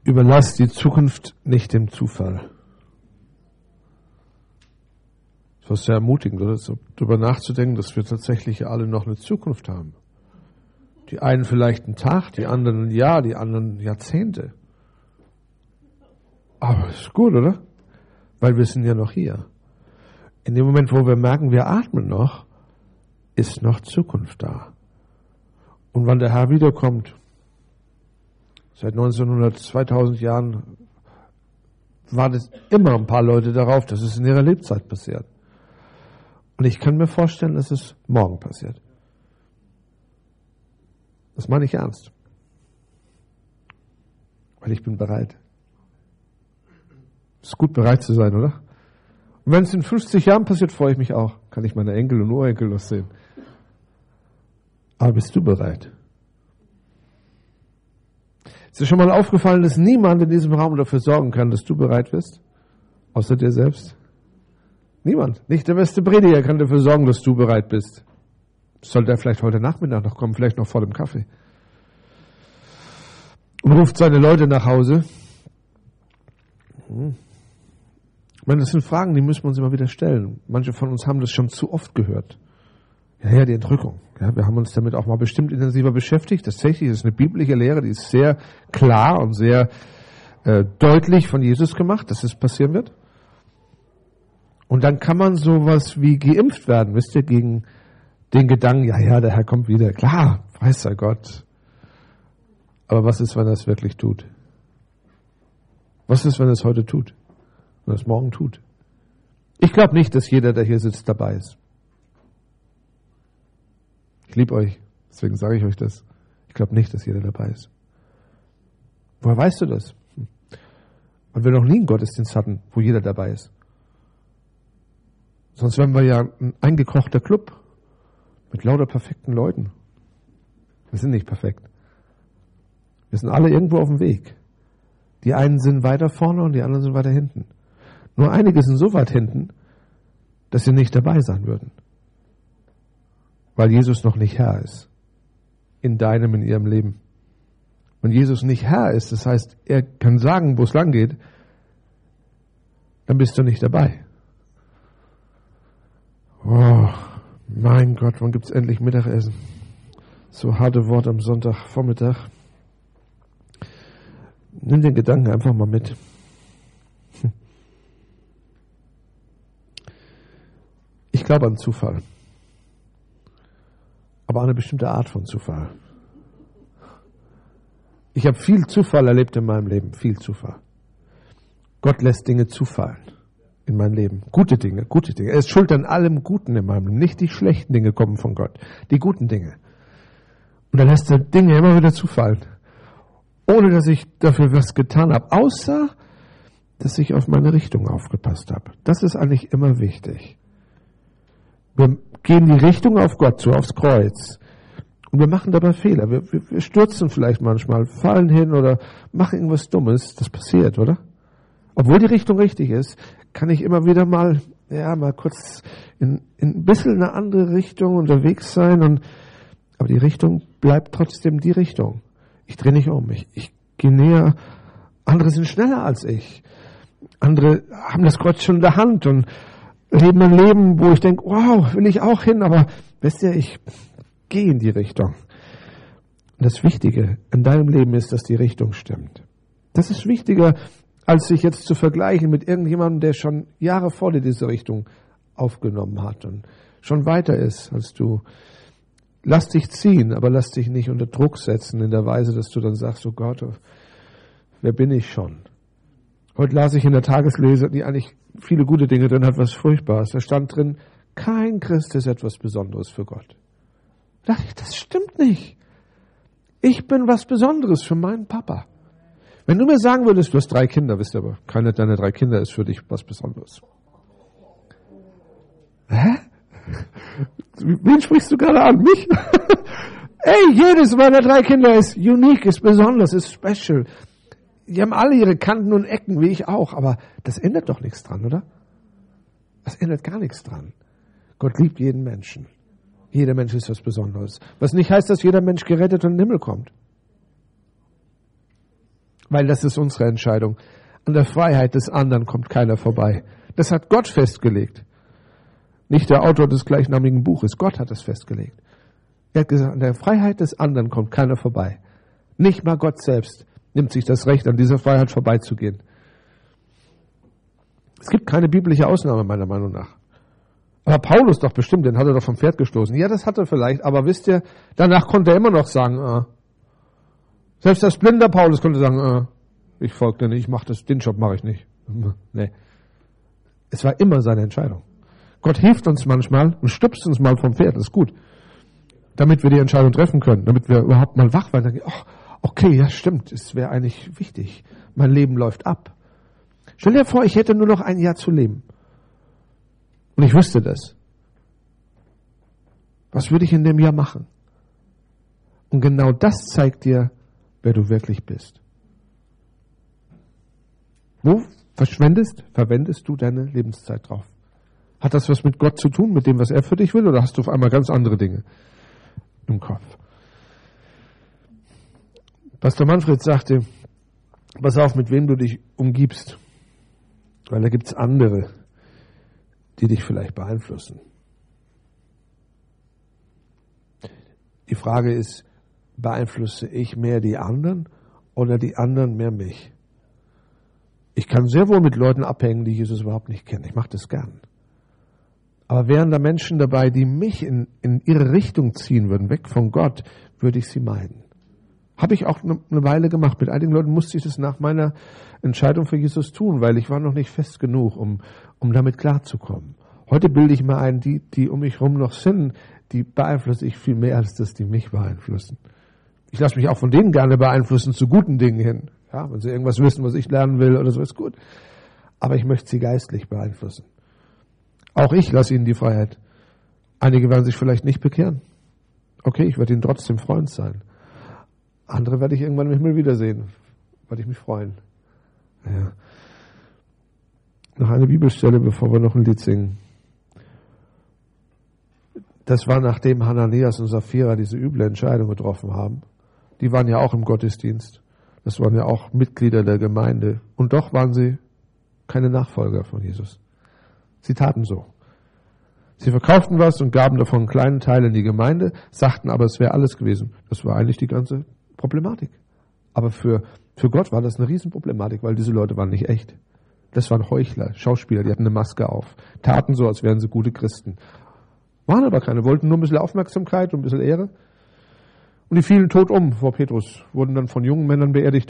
Überlass die Zukunft nicht dem Zufall. Das war sehr ermutigend, oder? So, darüber nachzudenken, dass wir tatsächlich alle noch eine Zukunft haben. Die einen vielleicht einen Tag, die anderen ein Jahr, die anderen Jahrzehnte. Aber ist gut, oder? Weil wir sind ja noch hier. In dem Moment, wo wir merken, wir atmen noch, ist noch Zukunft da. Und wann der Herr wiederkommt, seit neunzehnhundert, zweitausend Jahren, warten immer ein paar Leute darauf, dass es in ihrer Lebzeit passiert. Und ich kann mir vorstellen, dass es morgen passiert. Das meine ich ernst. Weil ich bin bereit. Es ist gut, bereit zu sein, oder? Und wenn es in fünfzig Jahren passiert, freue ich mich auch. Kann ich meine Enkel und Urenkel noch sehen. Aber bist du bereit? Ist dir schon mal aufgefallen, dass niemand in diesem Raum dafür sorgen kann, dass du bereit bist? Außer dir selbst? Niemand. Nicht der beste Prediger kann dafür sorgen, dass du bereit bist. Sollte er vielleicht heute Nachmittag noch kommen, vielleicht noch vor dem Kaffee. Und ruft seine Leute nach Hause. Hm. Ich meine, das sind Fragen, die müssen wir uns immer wieder stellen. Manche von uns haben das schon zu oft gehört. Ja, ja, die Entrückung. Ja, wir haben uns damit auch mal bestimmt intensiver beschäftigt. Tatsächlich ist es eine biblische Lehre, die ist sehr klar und sehr äh, deutlich von Jesus gemacht, dass es passieren wird. Und dann kann man sowas wie geimpft werden, wisst ihr, gegen den Gedanken, ja, ja, der Herr kommt wieder. Klar, weiß sei Gott. Aber was ist, wenn er es wirklich tut? Was ist, wenn er es heute tut? Wenn er es morgen tut? Ich glaube nicht, dass jeder, der hier sitzt, dabei ist. Ich liebe euch, deswegen sage ich euch das. Ich glaube nicht, dass jeder dabei ist. Woher weißt du das? Weil wir noch nie einen Gottesdienst hatten, wo jeder dabei ist. Sonst wären wir ja ein eingekochter Club mit lauter perfekten Leuten. Wir sind nicht perfekt. Wir sind alle irgendwo auf dem Weg. Die einen sind weiter vorne und die anderen sind weiter hinten. Nur einige sind so weit hinten, dass sie nicht dabei sein würden. Weil Jesus noch nicht Herr ist. In deinem, in ihrem Leben. Wenn Jesus nicht Herr ist, das heißt, er kann sagen, wo es lang geht, dann bist du nicht dabei. Oh, mein Gott, wann gibt es endlich Mittagessen? So harte Worte am Sonntagvormittag. Nimm den Gedanken einfach mal mit. Ich glaube an Zufall. Aber an eine bestimmte Art von Zufall. Ich habe viel Zufall erlebt in meinem Leben. Viel Zufall. Gott lässt Dinge zufallen in mein Leben. Gute Dinge, gute Dinge. Er ist schuld an allem Guten in meinem Leben. Nicht die schlechten Dinge kommen von Gott. Die guten Dinge. Und dann lässt er Dinge immer wieder zufallen. Ohne dass ich dafür was getan habe. Außer, dass ich auf meine Richtung aufgepasst habe. Das ist eigentlich immer wichtig. Wir gehen die Richtung auf Gott zu, aufs Kreuz. Und wir machen dabei Fehler. Wir, wir, wir stürzen vielleicht manchmal, fallen hin oder machen irgendwas Dummes. Das passiert, oder? Obwohl die Richtung richtig ist, kann ich immer wieder mal, ja, mal kurz in, in ein bisschen eine andere Richtung unterwegs sein. Und, aber die Richtung bleibt trotzdem die Richtung. Ich drehe nicht um. Ich, ich gehe näher. Andere sind schneller als ich. Andere haben das Kreuz schon in der Hand und leben ein Leben, wo ich denke, wow, will ich auch hin, aber wisst ihr, ich gehe in die Richtung. Und das Wichtige in deinem Leben ist, dass die Richtung stimmt. Das ist wichtiger, als sich jetzt zu vergleichen mit irgendjemandem, der schon Jahre vor dir diese Richtung aufgenommen hat und schon weiter ist als du. Lass dich ziehen, aber lass dich nicht unter Druck setzen in der Weise, dass du dann sagst, oh Gott, wer bin ich schon? Heute las ich in der Tageslese, die eigentlich viele gute Dinge drin hat, was Furchtbares. Da stand drin, kein Christ ist etwas Besonderes für Gott. Da dachte ich, das stimmt nicht. Ich bin was Besonderes für meinen Papa. Wenn du mir sagen würdest, du hast drei Kinder, wisst ihr aber, keiner deiner drei Kinder ist für dich was Besonderes. Hä? Wen sprichst du gerade an? Mich? Ey, jedes meiner drei Kinder ist unique, ist besonders, ist special. Die haben alle ihre Kanten und Ecken, wie ich auch, aber das ändert doch nichts dran, oder? Das ändert gar nichts dran. Gott liebt jeden Menschen. Jeder Mensch ist was Besonderes. Was nicht heißt, dass jeder Mensch gerettet und in den Himmel kommt. Weil das ist unsere Entscheidung. An der Freiheit des anderen kommt keiner vorbei. Das hat Gott festgelegt. Nicht der Autor des gleichnamigen Buches. Gott hat es festgelegt. Er hat gesagt, an der Freiheit des anderen kommt keiner vorbei. Nicht mal Gott selbst nimmt sich das Recht, an dieser Freiheit vorbeizugehen. Es gibt keine biblische Ausnahme, meiner Meinung nach. Aber Paulus doch bestimmt, den hat er doch vom Pferd gestoßen. Ja, das hat er vielleicht, aber wisst ihr, danach konnte er immer noch sagen, äh. Selbst das blinde Paulus konnte sagen, äh, ich folge dir nicht, ich mach das, den Job mache ich nicht. Nee. Es war immer seine Entscheidung. Gott hilft uns manchmal und stupst uns mal vom Pferd, das ist gut. Damit wir die Entscheidung treffen können, damit wir überhaupt mal wach werden. Ach, okay, ja stimmt, es wäre eigentlich wichtig. Mein Leben läuft ab. Stell dir vor, ich hätte nur noch ein Jahr zu leben. Und ich wüsste das. Was würde ich in dem Jahr machen? Und genau das zeigt dir, wer du wirklich bist. Wo verschwendest, verwendest du deine Lebenszeit drauf? Hat das was mit Gott zu tun, mit dem, was er für dich will, oder hast du auf einmal ganz andere Dinge im Kopf? Pastor Manfred sagte, pass auf, mit wem du dich umgibst, weil da gibt's andere, die dich vielleicht beeinflussen. Die Frage ist, beeinflusse ich mehr die anderen oder die anderen mehr mich? Ich kann sehr wohl mit Leuten abhängen, die Jesus überhaupt nicht kennen. Ich mache das gern. Aber wären da Menschen dabei, die mich in, in ihre Richtung ziehen würden, weg von Gott, würde ich sie meiden. Habe ich auch eine, eine Weile gemacht. Mit einigen Leuten musste ich das nach meiner Entscheidung für Jesus tun, weil ich war noch nicht fest genug, um, um damit klarzukommen. Heute bilde ich mir ein, die, die um mich herum noch sind, die beeinflusse ich viel mehr, als dass die mich beeinflussen. Ich lasse mich auch von denen gerne beeinflussen, zu guten Dingen hin. Ja, wenn sie irgendwas wissen, was ich lernen will oder so, ist gut. Aber ich möchte sie geistlich beeinflussen. Auch ich lasse ihnen die Freiheit. Einige werden sich vielleicht nicht bekehren. Okay, ich werde ihnen trotzdem Freund sein. Andere werde ich irgendwann im Himmel wiedersehen. Werde ich mich freuen. Ja. Noch eine Bibelstelle, bevor wir noch ein Lied singen. Das war, nachdem Hananias und Sapphira diese üble Entscheidung getroffen haben. Die waren ja auch im Gottesdienst. Das waren ja auch Mitglieder der Gemeinde. Und doch waren sie keine Nachfolger von Jesus. Sie taten so. Sie verkauften was und gaben davon einen kleinen Teil in die Gemeinde, sagten aber, es wäre alles gewesen. Das war eigentlich die ganze Problematik. Aber für, für Gott war das eine Riesenproblematik, weil diese Leute waren nicht echt. Das waren Heuchler, Schauspieler, die hatten eine Maske auf, taten so, als wären sie gute Christen. Waren aber keine, wollten nur ein bisschen Aufmerksamkeit und ein bisschen Ehre. Und die fielen tot um vor Petrus, wurden dann von jungen Männern beerdigt.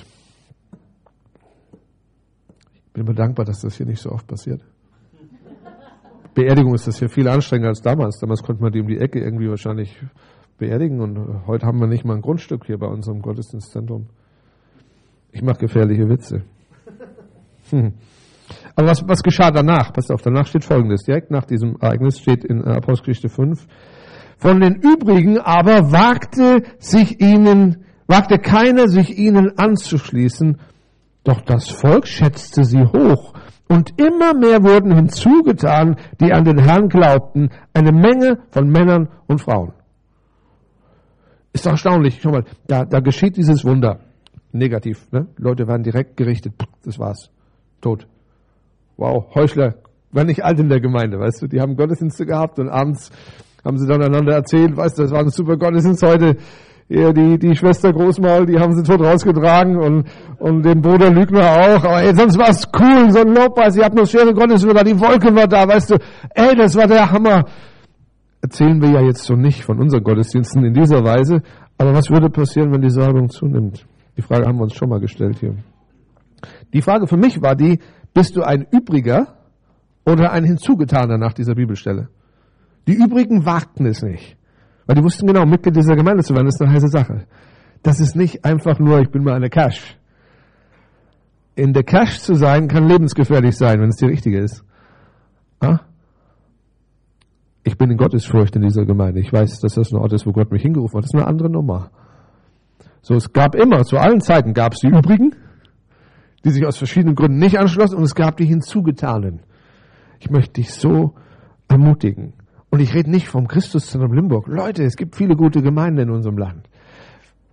Ich bin mir dankbar, dass das hier nicht so oft passiert. Beerdigung ist das hier viel anstrengender als damals. Damals konnte man die um die Ecke irgendwie wahrscheinlich beerdigen und heute haben wir nicht mal ein Grundstück hier bei unserem Gottesdienstzentrum. Ich mache gefährliche Witze. Hm. Aber was, was geschah danach? Passt auf, danach steht Folgendes. Direkt nach diesem Ereignis steht in Apostelgeschichte fünf. Von den übrigen aber wagte sich ihnen, wagte keiner, sich ihnen anzuschließen. Doch das Volk schätzte sie hoch. Und immer mehr wurden hinzugetan, die an den Herrn glaubten, eine Menge von Männern und Frauen. Ist doch erstaunlich. Schau mal, da, da geschieht dieses Wunder. Negativ, ne? Leute werden direkt gerichtet. Das war's. Tot. Wow, Heuchler. Waren nicht alt in der Gemeinde, weißt du? Die haben Gottesdienste gehabt und abends haben sie dann einander erzählt, weißt du, das war ein super Gottesdienst heute. Ja, die, die Schwester Großmaul, die haben sie tot rausgetragen und, und den Bruder Lügner auch. Aber ey, sonst war es cool, so ein Lobpreis, die Atmosphäre Gottes war da, die Wolke war da, weißt du. Ey, das war der Hammer. Erzählen wir ja jetzt so nicht von unseren Gottesdiensten in dieser Weise. Aber was würde passieren, wenn die Salbung zunimmt? Die Frage haben wir uns schon mal gestellt hier. Die Frage für mich war die, bist du ein Übriger oder ein Hinzugetaner nach dieser Bibelstelle? Die übrigen wagten es nicht. Weil die wussten genau, Mitglied dieser Gemeinde zu werden, ist eine heiße Sache. Das ist nicht einfach nur, ich bin mal eine Cash. In der Cash zu sein, kann lebensgefährlich sein, wenn es die richtige ist. Ah? Ich bin in Gottesfurcht in dieser Gemeinde. Ich weiß, dass das ein Ort ist, wo Gott mich hingerufen hat. Das ist eine andere Nummer. So, es gab immer, zu allen Zeiten gab es die übrigen, die sich aus verschiedenen Gründen nicht anschlossen, und es gab die Hinzugetanen. Ich möchte dich so ermutigen. Und ich rede nicht vom Christuszentrum Limburg. Leute, es gibt viele gute Gemeinden in unserem Land.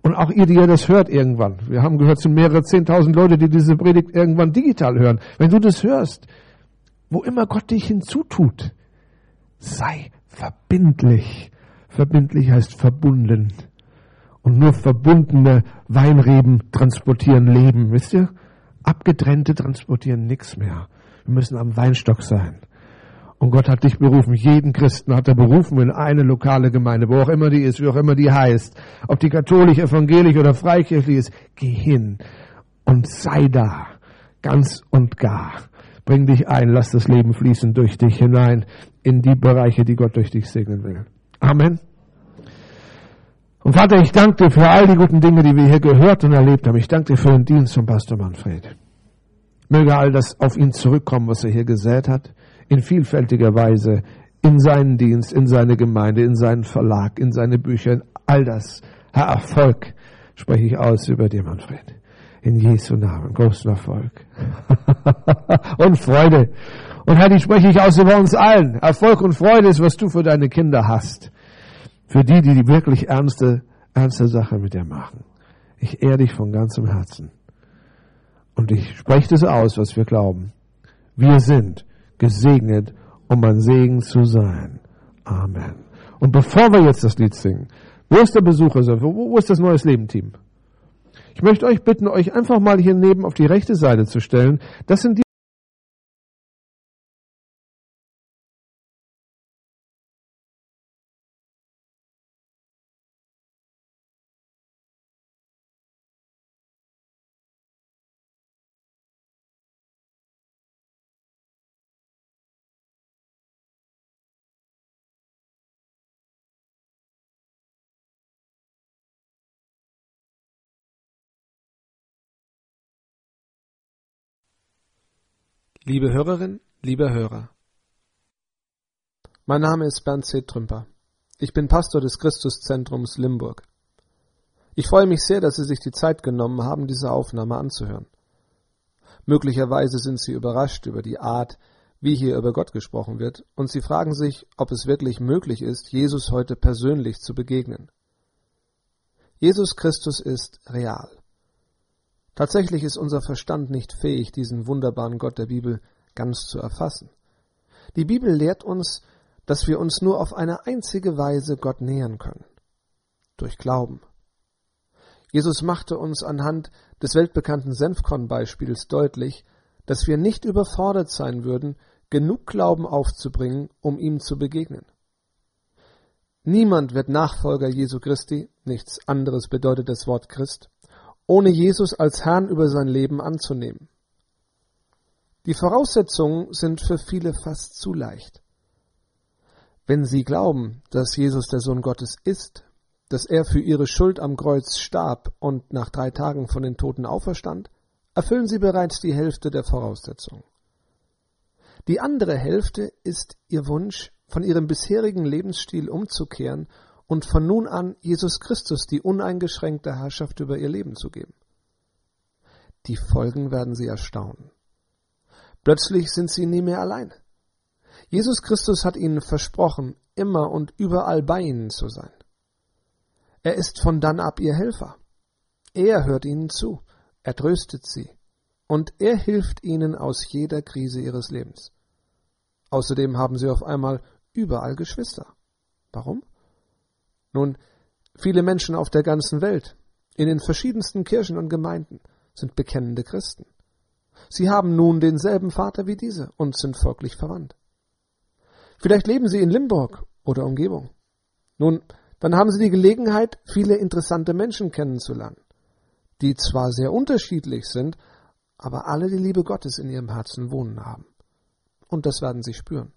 Und auch ihr, die ihr das hört irgendwann. Wir haben gehört, es sind mehrere zehntausend Leute, die diese Predigt irgendwann digital hören. Wenn du das hörst, wo immer Gott dich hinzutut, sei verbindlich. Verbindlich heißt verbunden. Und nur verbundene Weinreben transportieren Leben. Wisst ihr? Abgetrennte transportieren nichts mehr. Wir müssen am Weinstock sein. Und Gott hat dich berufen, jeden Christen hat er berufen in eine lokale Gemeinde, wo auch immer die ist, wie auch immer die heißt. Ob die katholisch, evangelisch oder freikirchlich ist, geh hin und sei da, ganz und gar. Bring dich ein, lass das Leben fließen durch dich hinein in die Bereiche, die Gott durch dich segnen will. Amen. Und Vater, ich danke dir für all die guten Dinge, die wir hier gehört und erlebt haben. Ich danke dir für den Dienst von Pastor Manfred. Möge all das auf ihn zurückkommen, was er hier gesät hat, in vielfältiger Weise, in seinen Dienst, in seine Gemeinde, in seinen Verlag, in seine Bücher, in all das. Herr, Erfolg spreche ich aus über dir, Manfred. In Jesu Namen, großen Erfolg. Und Freude. Und Herr, die spreche ich aus über uns allen. Erfolg und Freude ist, was du für deine Kinder hast. Für die, die die wirklich ernste, ernste Sache mit dir machen. Ich ehre dich von ganzem Herzen. Und ich spreche das aus, was wir glauben. Wir sind gesegnet, um ein Segen zu sein. Amen. Und bevor wir jetzt das Lied singen, wo ist der Besucher? Wo, wo ist das Neues Leben-Team? Ich möchte euch bitten, euch einfach mal hier neben auf die rechte Seite zu stellen. Das sind die Liebe Hörerin, lieber Hörer, mein Name ist Bernd C. Trümper. Ich bin Pastor des Christuszentrums Limburg. Ich freue mich sehr, dass Sie sich die Zeit genommen haben, diese Aufnahme anzuhören. Möglicherweise sind Sie überrascht über die Art, wie hier über Gott gesprochen wird, und Sie fragen sich, ob es wirklich möglich ist, Jesus heute persönlich zu begegnen. Jesus Christus ist real. Tatsächlich ist unser Verstand nicht fähig, diesen wunderbaren Gott der Bibel ganz zu erfassen. Die Bibel lehrt uns, dass wir uns nur auf eine einzige Weise Gott nähern können: durch Glauben. Jesus machte uns anhand des weltbekannten Senfkorn-Beispiels deutlich, dass wir nicht überfordert sein würden, genug Glauben aufzubringen, um ihm zu begegnen. Niemand wird Nachfolger Jesu Christi, nichts anderes bedeutet das Wort Christ, ohne Jesus als Herrn über sein Leben anzunehmen. Die Voraussetzungen sind für viele fast zu leicht. Wenn sie glauben, dass Jesus der Sohn Gottes ist, dass er für ihre Schuld am Kreuz starb und nach drei Tagen von den Toten auferstand, erfüllen sie bereits die Hälfte der Voraussetzungen. Die andere Hälfte ist ihr Wunsch, von ihrem bisherigen Lebensstil umzukehren und von nun an Jesus Christus die uneingeschränkte Herrschaft über ihr Leben zu geben. Die Folgen werden sie erstaunen. Plötzlich sind sie nie mehr allein. Jesus Christus hat ihnen versprochen, immer und überall bei ihnen zu sein. Er ist von dann ab ihr Helfer. Er hört ihnen zu, er tröstet sie und er hilft ihnen aus jeder Krise ihres Lebens. Außerdem haben sie auf einmal überall Geschwister. Warum? Nun, viele Menschen auf der ganzen Welt, in den verschiedensten Kirchen und Gemeinden, sind bekennende Christen. Sie haben nun denselben Vater wie diese und sind folglich verwandt. Vielleicht leben sie in Limburg oder Umgebung. Nun, dann haben sie die Gelegenheit, viele interessante Menschen kennenzulernen, die zwar sehr unterschiedlich sind, aber alle die Liebe Gottes in ihrem Herzen wohnen haben. Und das werden sie spüren.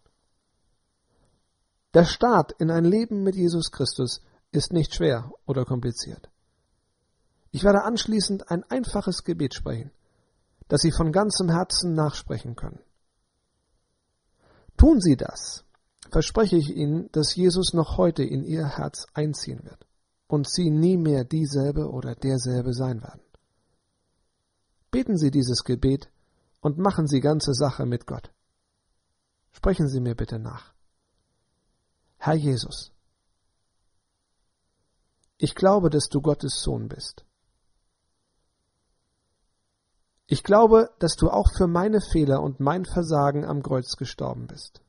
Der Start in ein Leben mit Jesus Christus ist nicht schwer oder kompliziert. Ich werde anschließend ein einfaches Gebet sprechen, das Sie von ganzem Herzen nachsprechen können. Tun Sie das, verspreche ich Ihnen, dass Jesus noch heute in Ihr Herz einziehen wird und Sie nie mehr dieselbe oder derselbe sein werden. Beten Sie dieses Gebet und machen Sie ganze Sache mit Gott. Sprechen Sie mir bitte nach. Herr Jesus, Ich glaube, dass du Gottes Sohn bist. Ich glaube, dass du auch für meine Fehler und mein Versagen am Kreuz gestorben bist.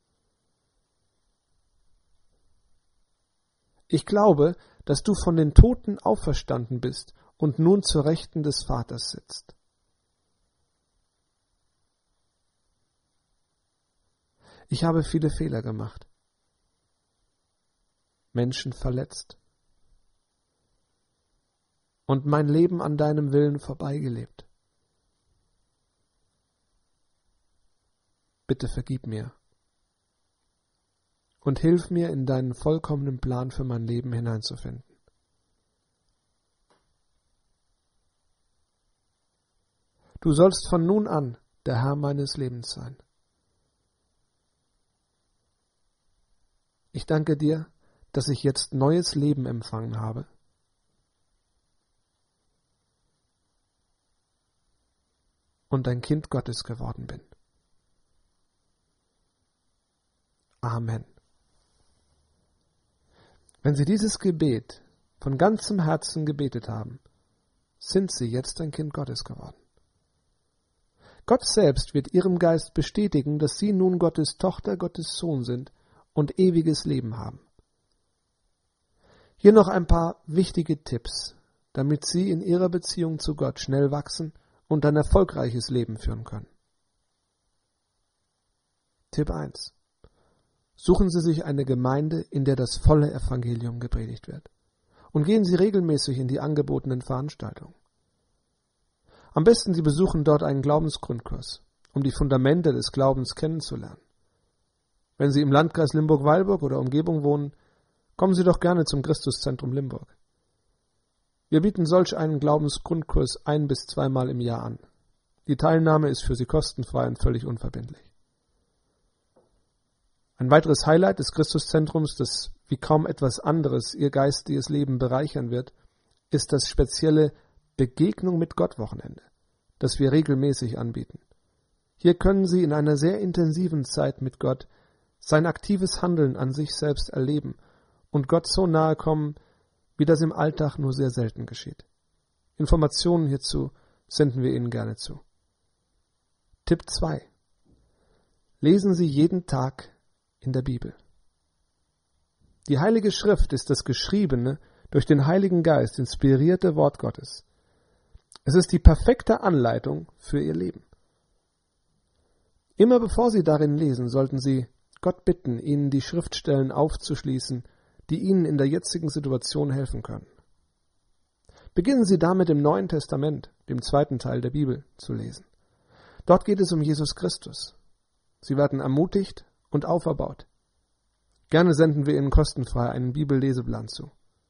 Ich glaube, dass du von den Toten auferstanden bist und nun zur Rechten des Vaters sitzt. Ich habe viele Fehler gemacht, Menschen verletzt und mein Leben an deinem Willen vorbeigelebt. Bitte vergib mir und hilf mir, in deinen vollkommenen Plan für mein Leben hineinzufinden. Du sollst von nun an der Herr meines Lebens sein. Ich danke dir, dass ich jetzt neues Leben empfangen habe. Und ein Kind Gottes geworden bin. Amen. Wenn Sie dieses Gebet von ganzem Herzen gebetet haben, sind Sie jetzt ein Kind Gottes geworden. Gott selbst wird Ihrem Geist bestätigen, dass Sie nun Gottes Tochter, Gottes Sohn sind und ewiges Leben haben. Hier noch ein paar wichtige Tipps, damit Sie in Ihrer Beziehung zu Gott schnell wachsen und ein erfolgreiches Leben führen können. Tipp eins. Suchen Sie sich eine Gemeinde, in der das volle Evangelium gepredigt wird. Und gehen Sie regelmäßig in die angebotenen Veranstaltungen. Am besten Sie besuchen dort einen Glaubensgrundkurs, um die Fundamente des Glaubens kennenzulernen. Wenn Sie im Landkreis Limburg-Weilburg oder Umgebung wohnen, kommen Sie doch gerne zum Christuszentrum Limburg. Wir bieten solch einen Glaubensgrundkurs ein- bis zweimal im Jahr an. Die Teilnahme ist für Sie kostenfrei und völlig unverbindlich. Ein weiteres Highlight des Christuszentrums, das wie kaum etwas anderes Ihr geistiges Leben bereichern wird, ist das spezielle Begegnung mit Gott Wochenende, das wir regelmäßig anbieten. Hier können Sie in einer sehr intensiven Zeit mit Gott sein aktives Handeln an sich selbst erleben und Gott so nahe kommen, wie das im Alltag nur sehr selten geschieht. Informationen hierzu senden wir Ihnen gerne zu. Tipp zwei. Lesen Sie jeden Tag in der Bibel. Die Heilige Schrift ist das geschriebene, durch den Heiligen Geist inspirierte Wort Gottes. Es ist die perfekte Anleitung für Ihr Leben. Immer bevor Sie darin lesen, sollten Sie Gott bitten, Ihnen die Schriftstellen aufzuschließen, die Ihnen in der jetzigen Situation helfen können. Beginnen Sie damit im Neuen Testament, dem zweiten Teil der Bibel, zu lesen. Dort geht es um Jesus Christus. Sie werden ermutigt und auferbaut. Gerne senden wir Ihnen kostenfrei einen Bibelleseplan zu.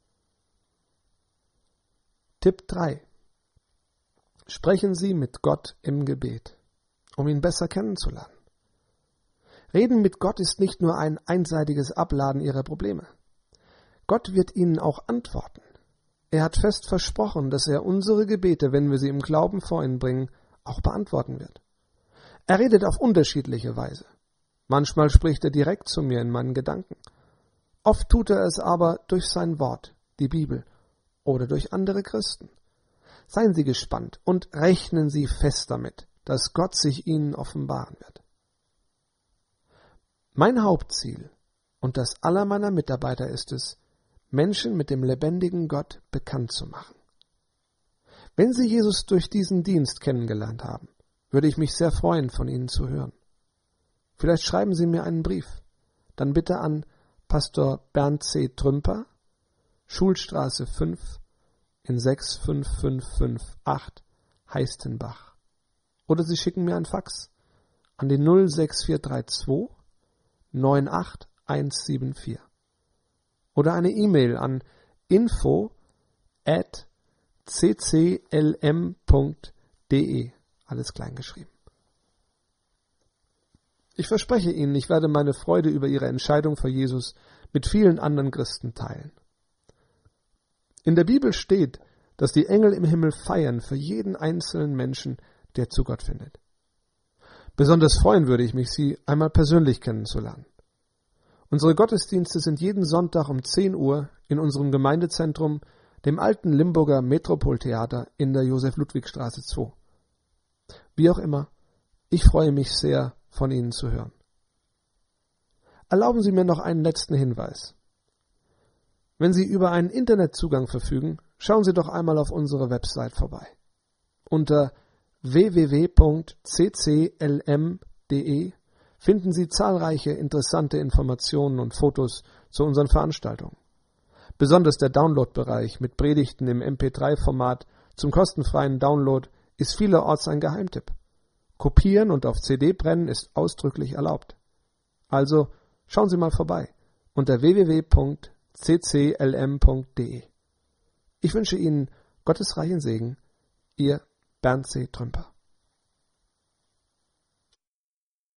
Tipp drei. Sprechen Sie mit Gott im Gebet, um ihn besser kennenzulernen. Reden mit Gott ist nicht nur ein einseitiges Abladen Ihrer Probleme. Gott wird Ihnen auch antworten. Er hat fest versprochen, dass er unsere Gebete, wenn wir sie im Glauben vor ihn bringen, auch beantworten wird. Er redet auf unterschiedliche Weise. Manchmal spricht er direkt zu mir in meinen Gedanken. Oft tut er es aber durch sein Wort, die Bibel, oder durch andere Christen. Seien Sie gespannt und rechnen Sie fest damit, dass Gott sich Ihnen offenbaren wird. Mein Hauptziel und das aller meiner Mitarbeiter ist es, Menschen mit dem lebendigen Gott bekannt zu machen. Wenn Sie Jesus durch diesen Dienst kennengelernt haben, würde ich mich sehr freuen, von Ihnen zu hören. Vielleicht schreiben Sie mir einen Brief. Dann bitte an Pastor Bernd C. Trümper, Schulstraße fünf in sechs fünf fünf fünf acht, Heistenbach. Oder Sie schicken mir ein Fax an die null sechs vier drei zwei neun acht eins sieben vier. Oder eine E-Mail an info at c c l m punkt d e. Alles klein geschrieben. Ich verspreche Ihnen, ich werde meine Freude über Ihre Entscheidung für Jesus mit vielen anderen Christen teilen. In der Bibel steht, dass die Engel im Himmel feiern für jeden einzelnen Menschen, der zu Gott findet. Besonders freuen würde ich mich, Sie einmal persönlich kennenzulernen. Unsere Gottesdienste sind jeden Sonntag um zehn Uhr in unserem Gemeindezentrum, dem alten Limburger Metropoltheater in der Josef-Ludwig-Straße zwei. Wie auch immer, ich freue mich sehr, von Ihnen zu hören. Erlauben Sie mir noch einen letzten Hinweis. Wenn Sie über einen Internetzugang verfügen, schauen Sie doch einmal auf unsere Website vorbei. Unter w w w punkt c c l m punkt d e finden Sie zahlreiche interessante Informationen und Fotos zu unseren Veranstaltungen. Besonders der Download-Bereich mit Predigten im M P drei Format zum kostenfreien Download ist vielerorts ein Geheimtipp. Kopieren und auf C D brennen ist ausdrücklich erlaubt. Also schauen Sie mal vorbei unter w w w punkt c c l m punkt d e. Ich wünsche Ihnen Gottes reichen Segen. Ihr Bernd C. Trümper.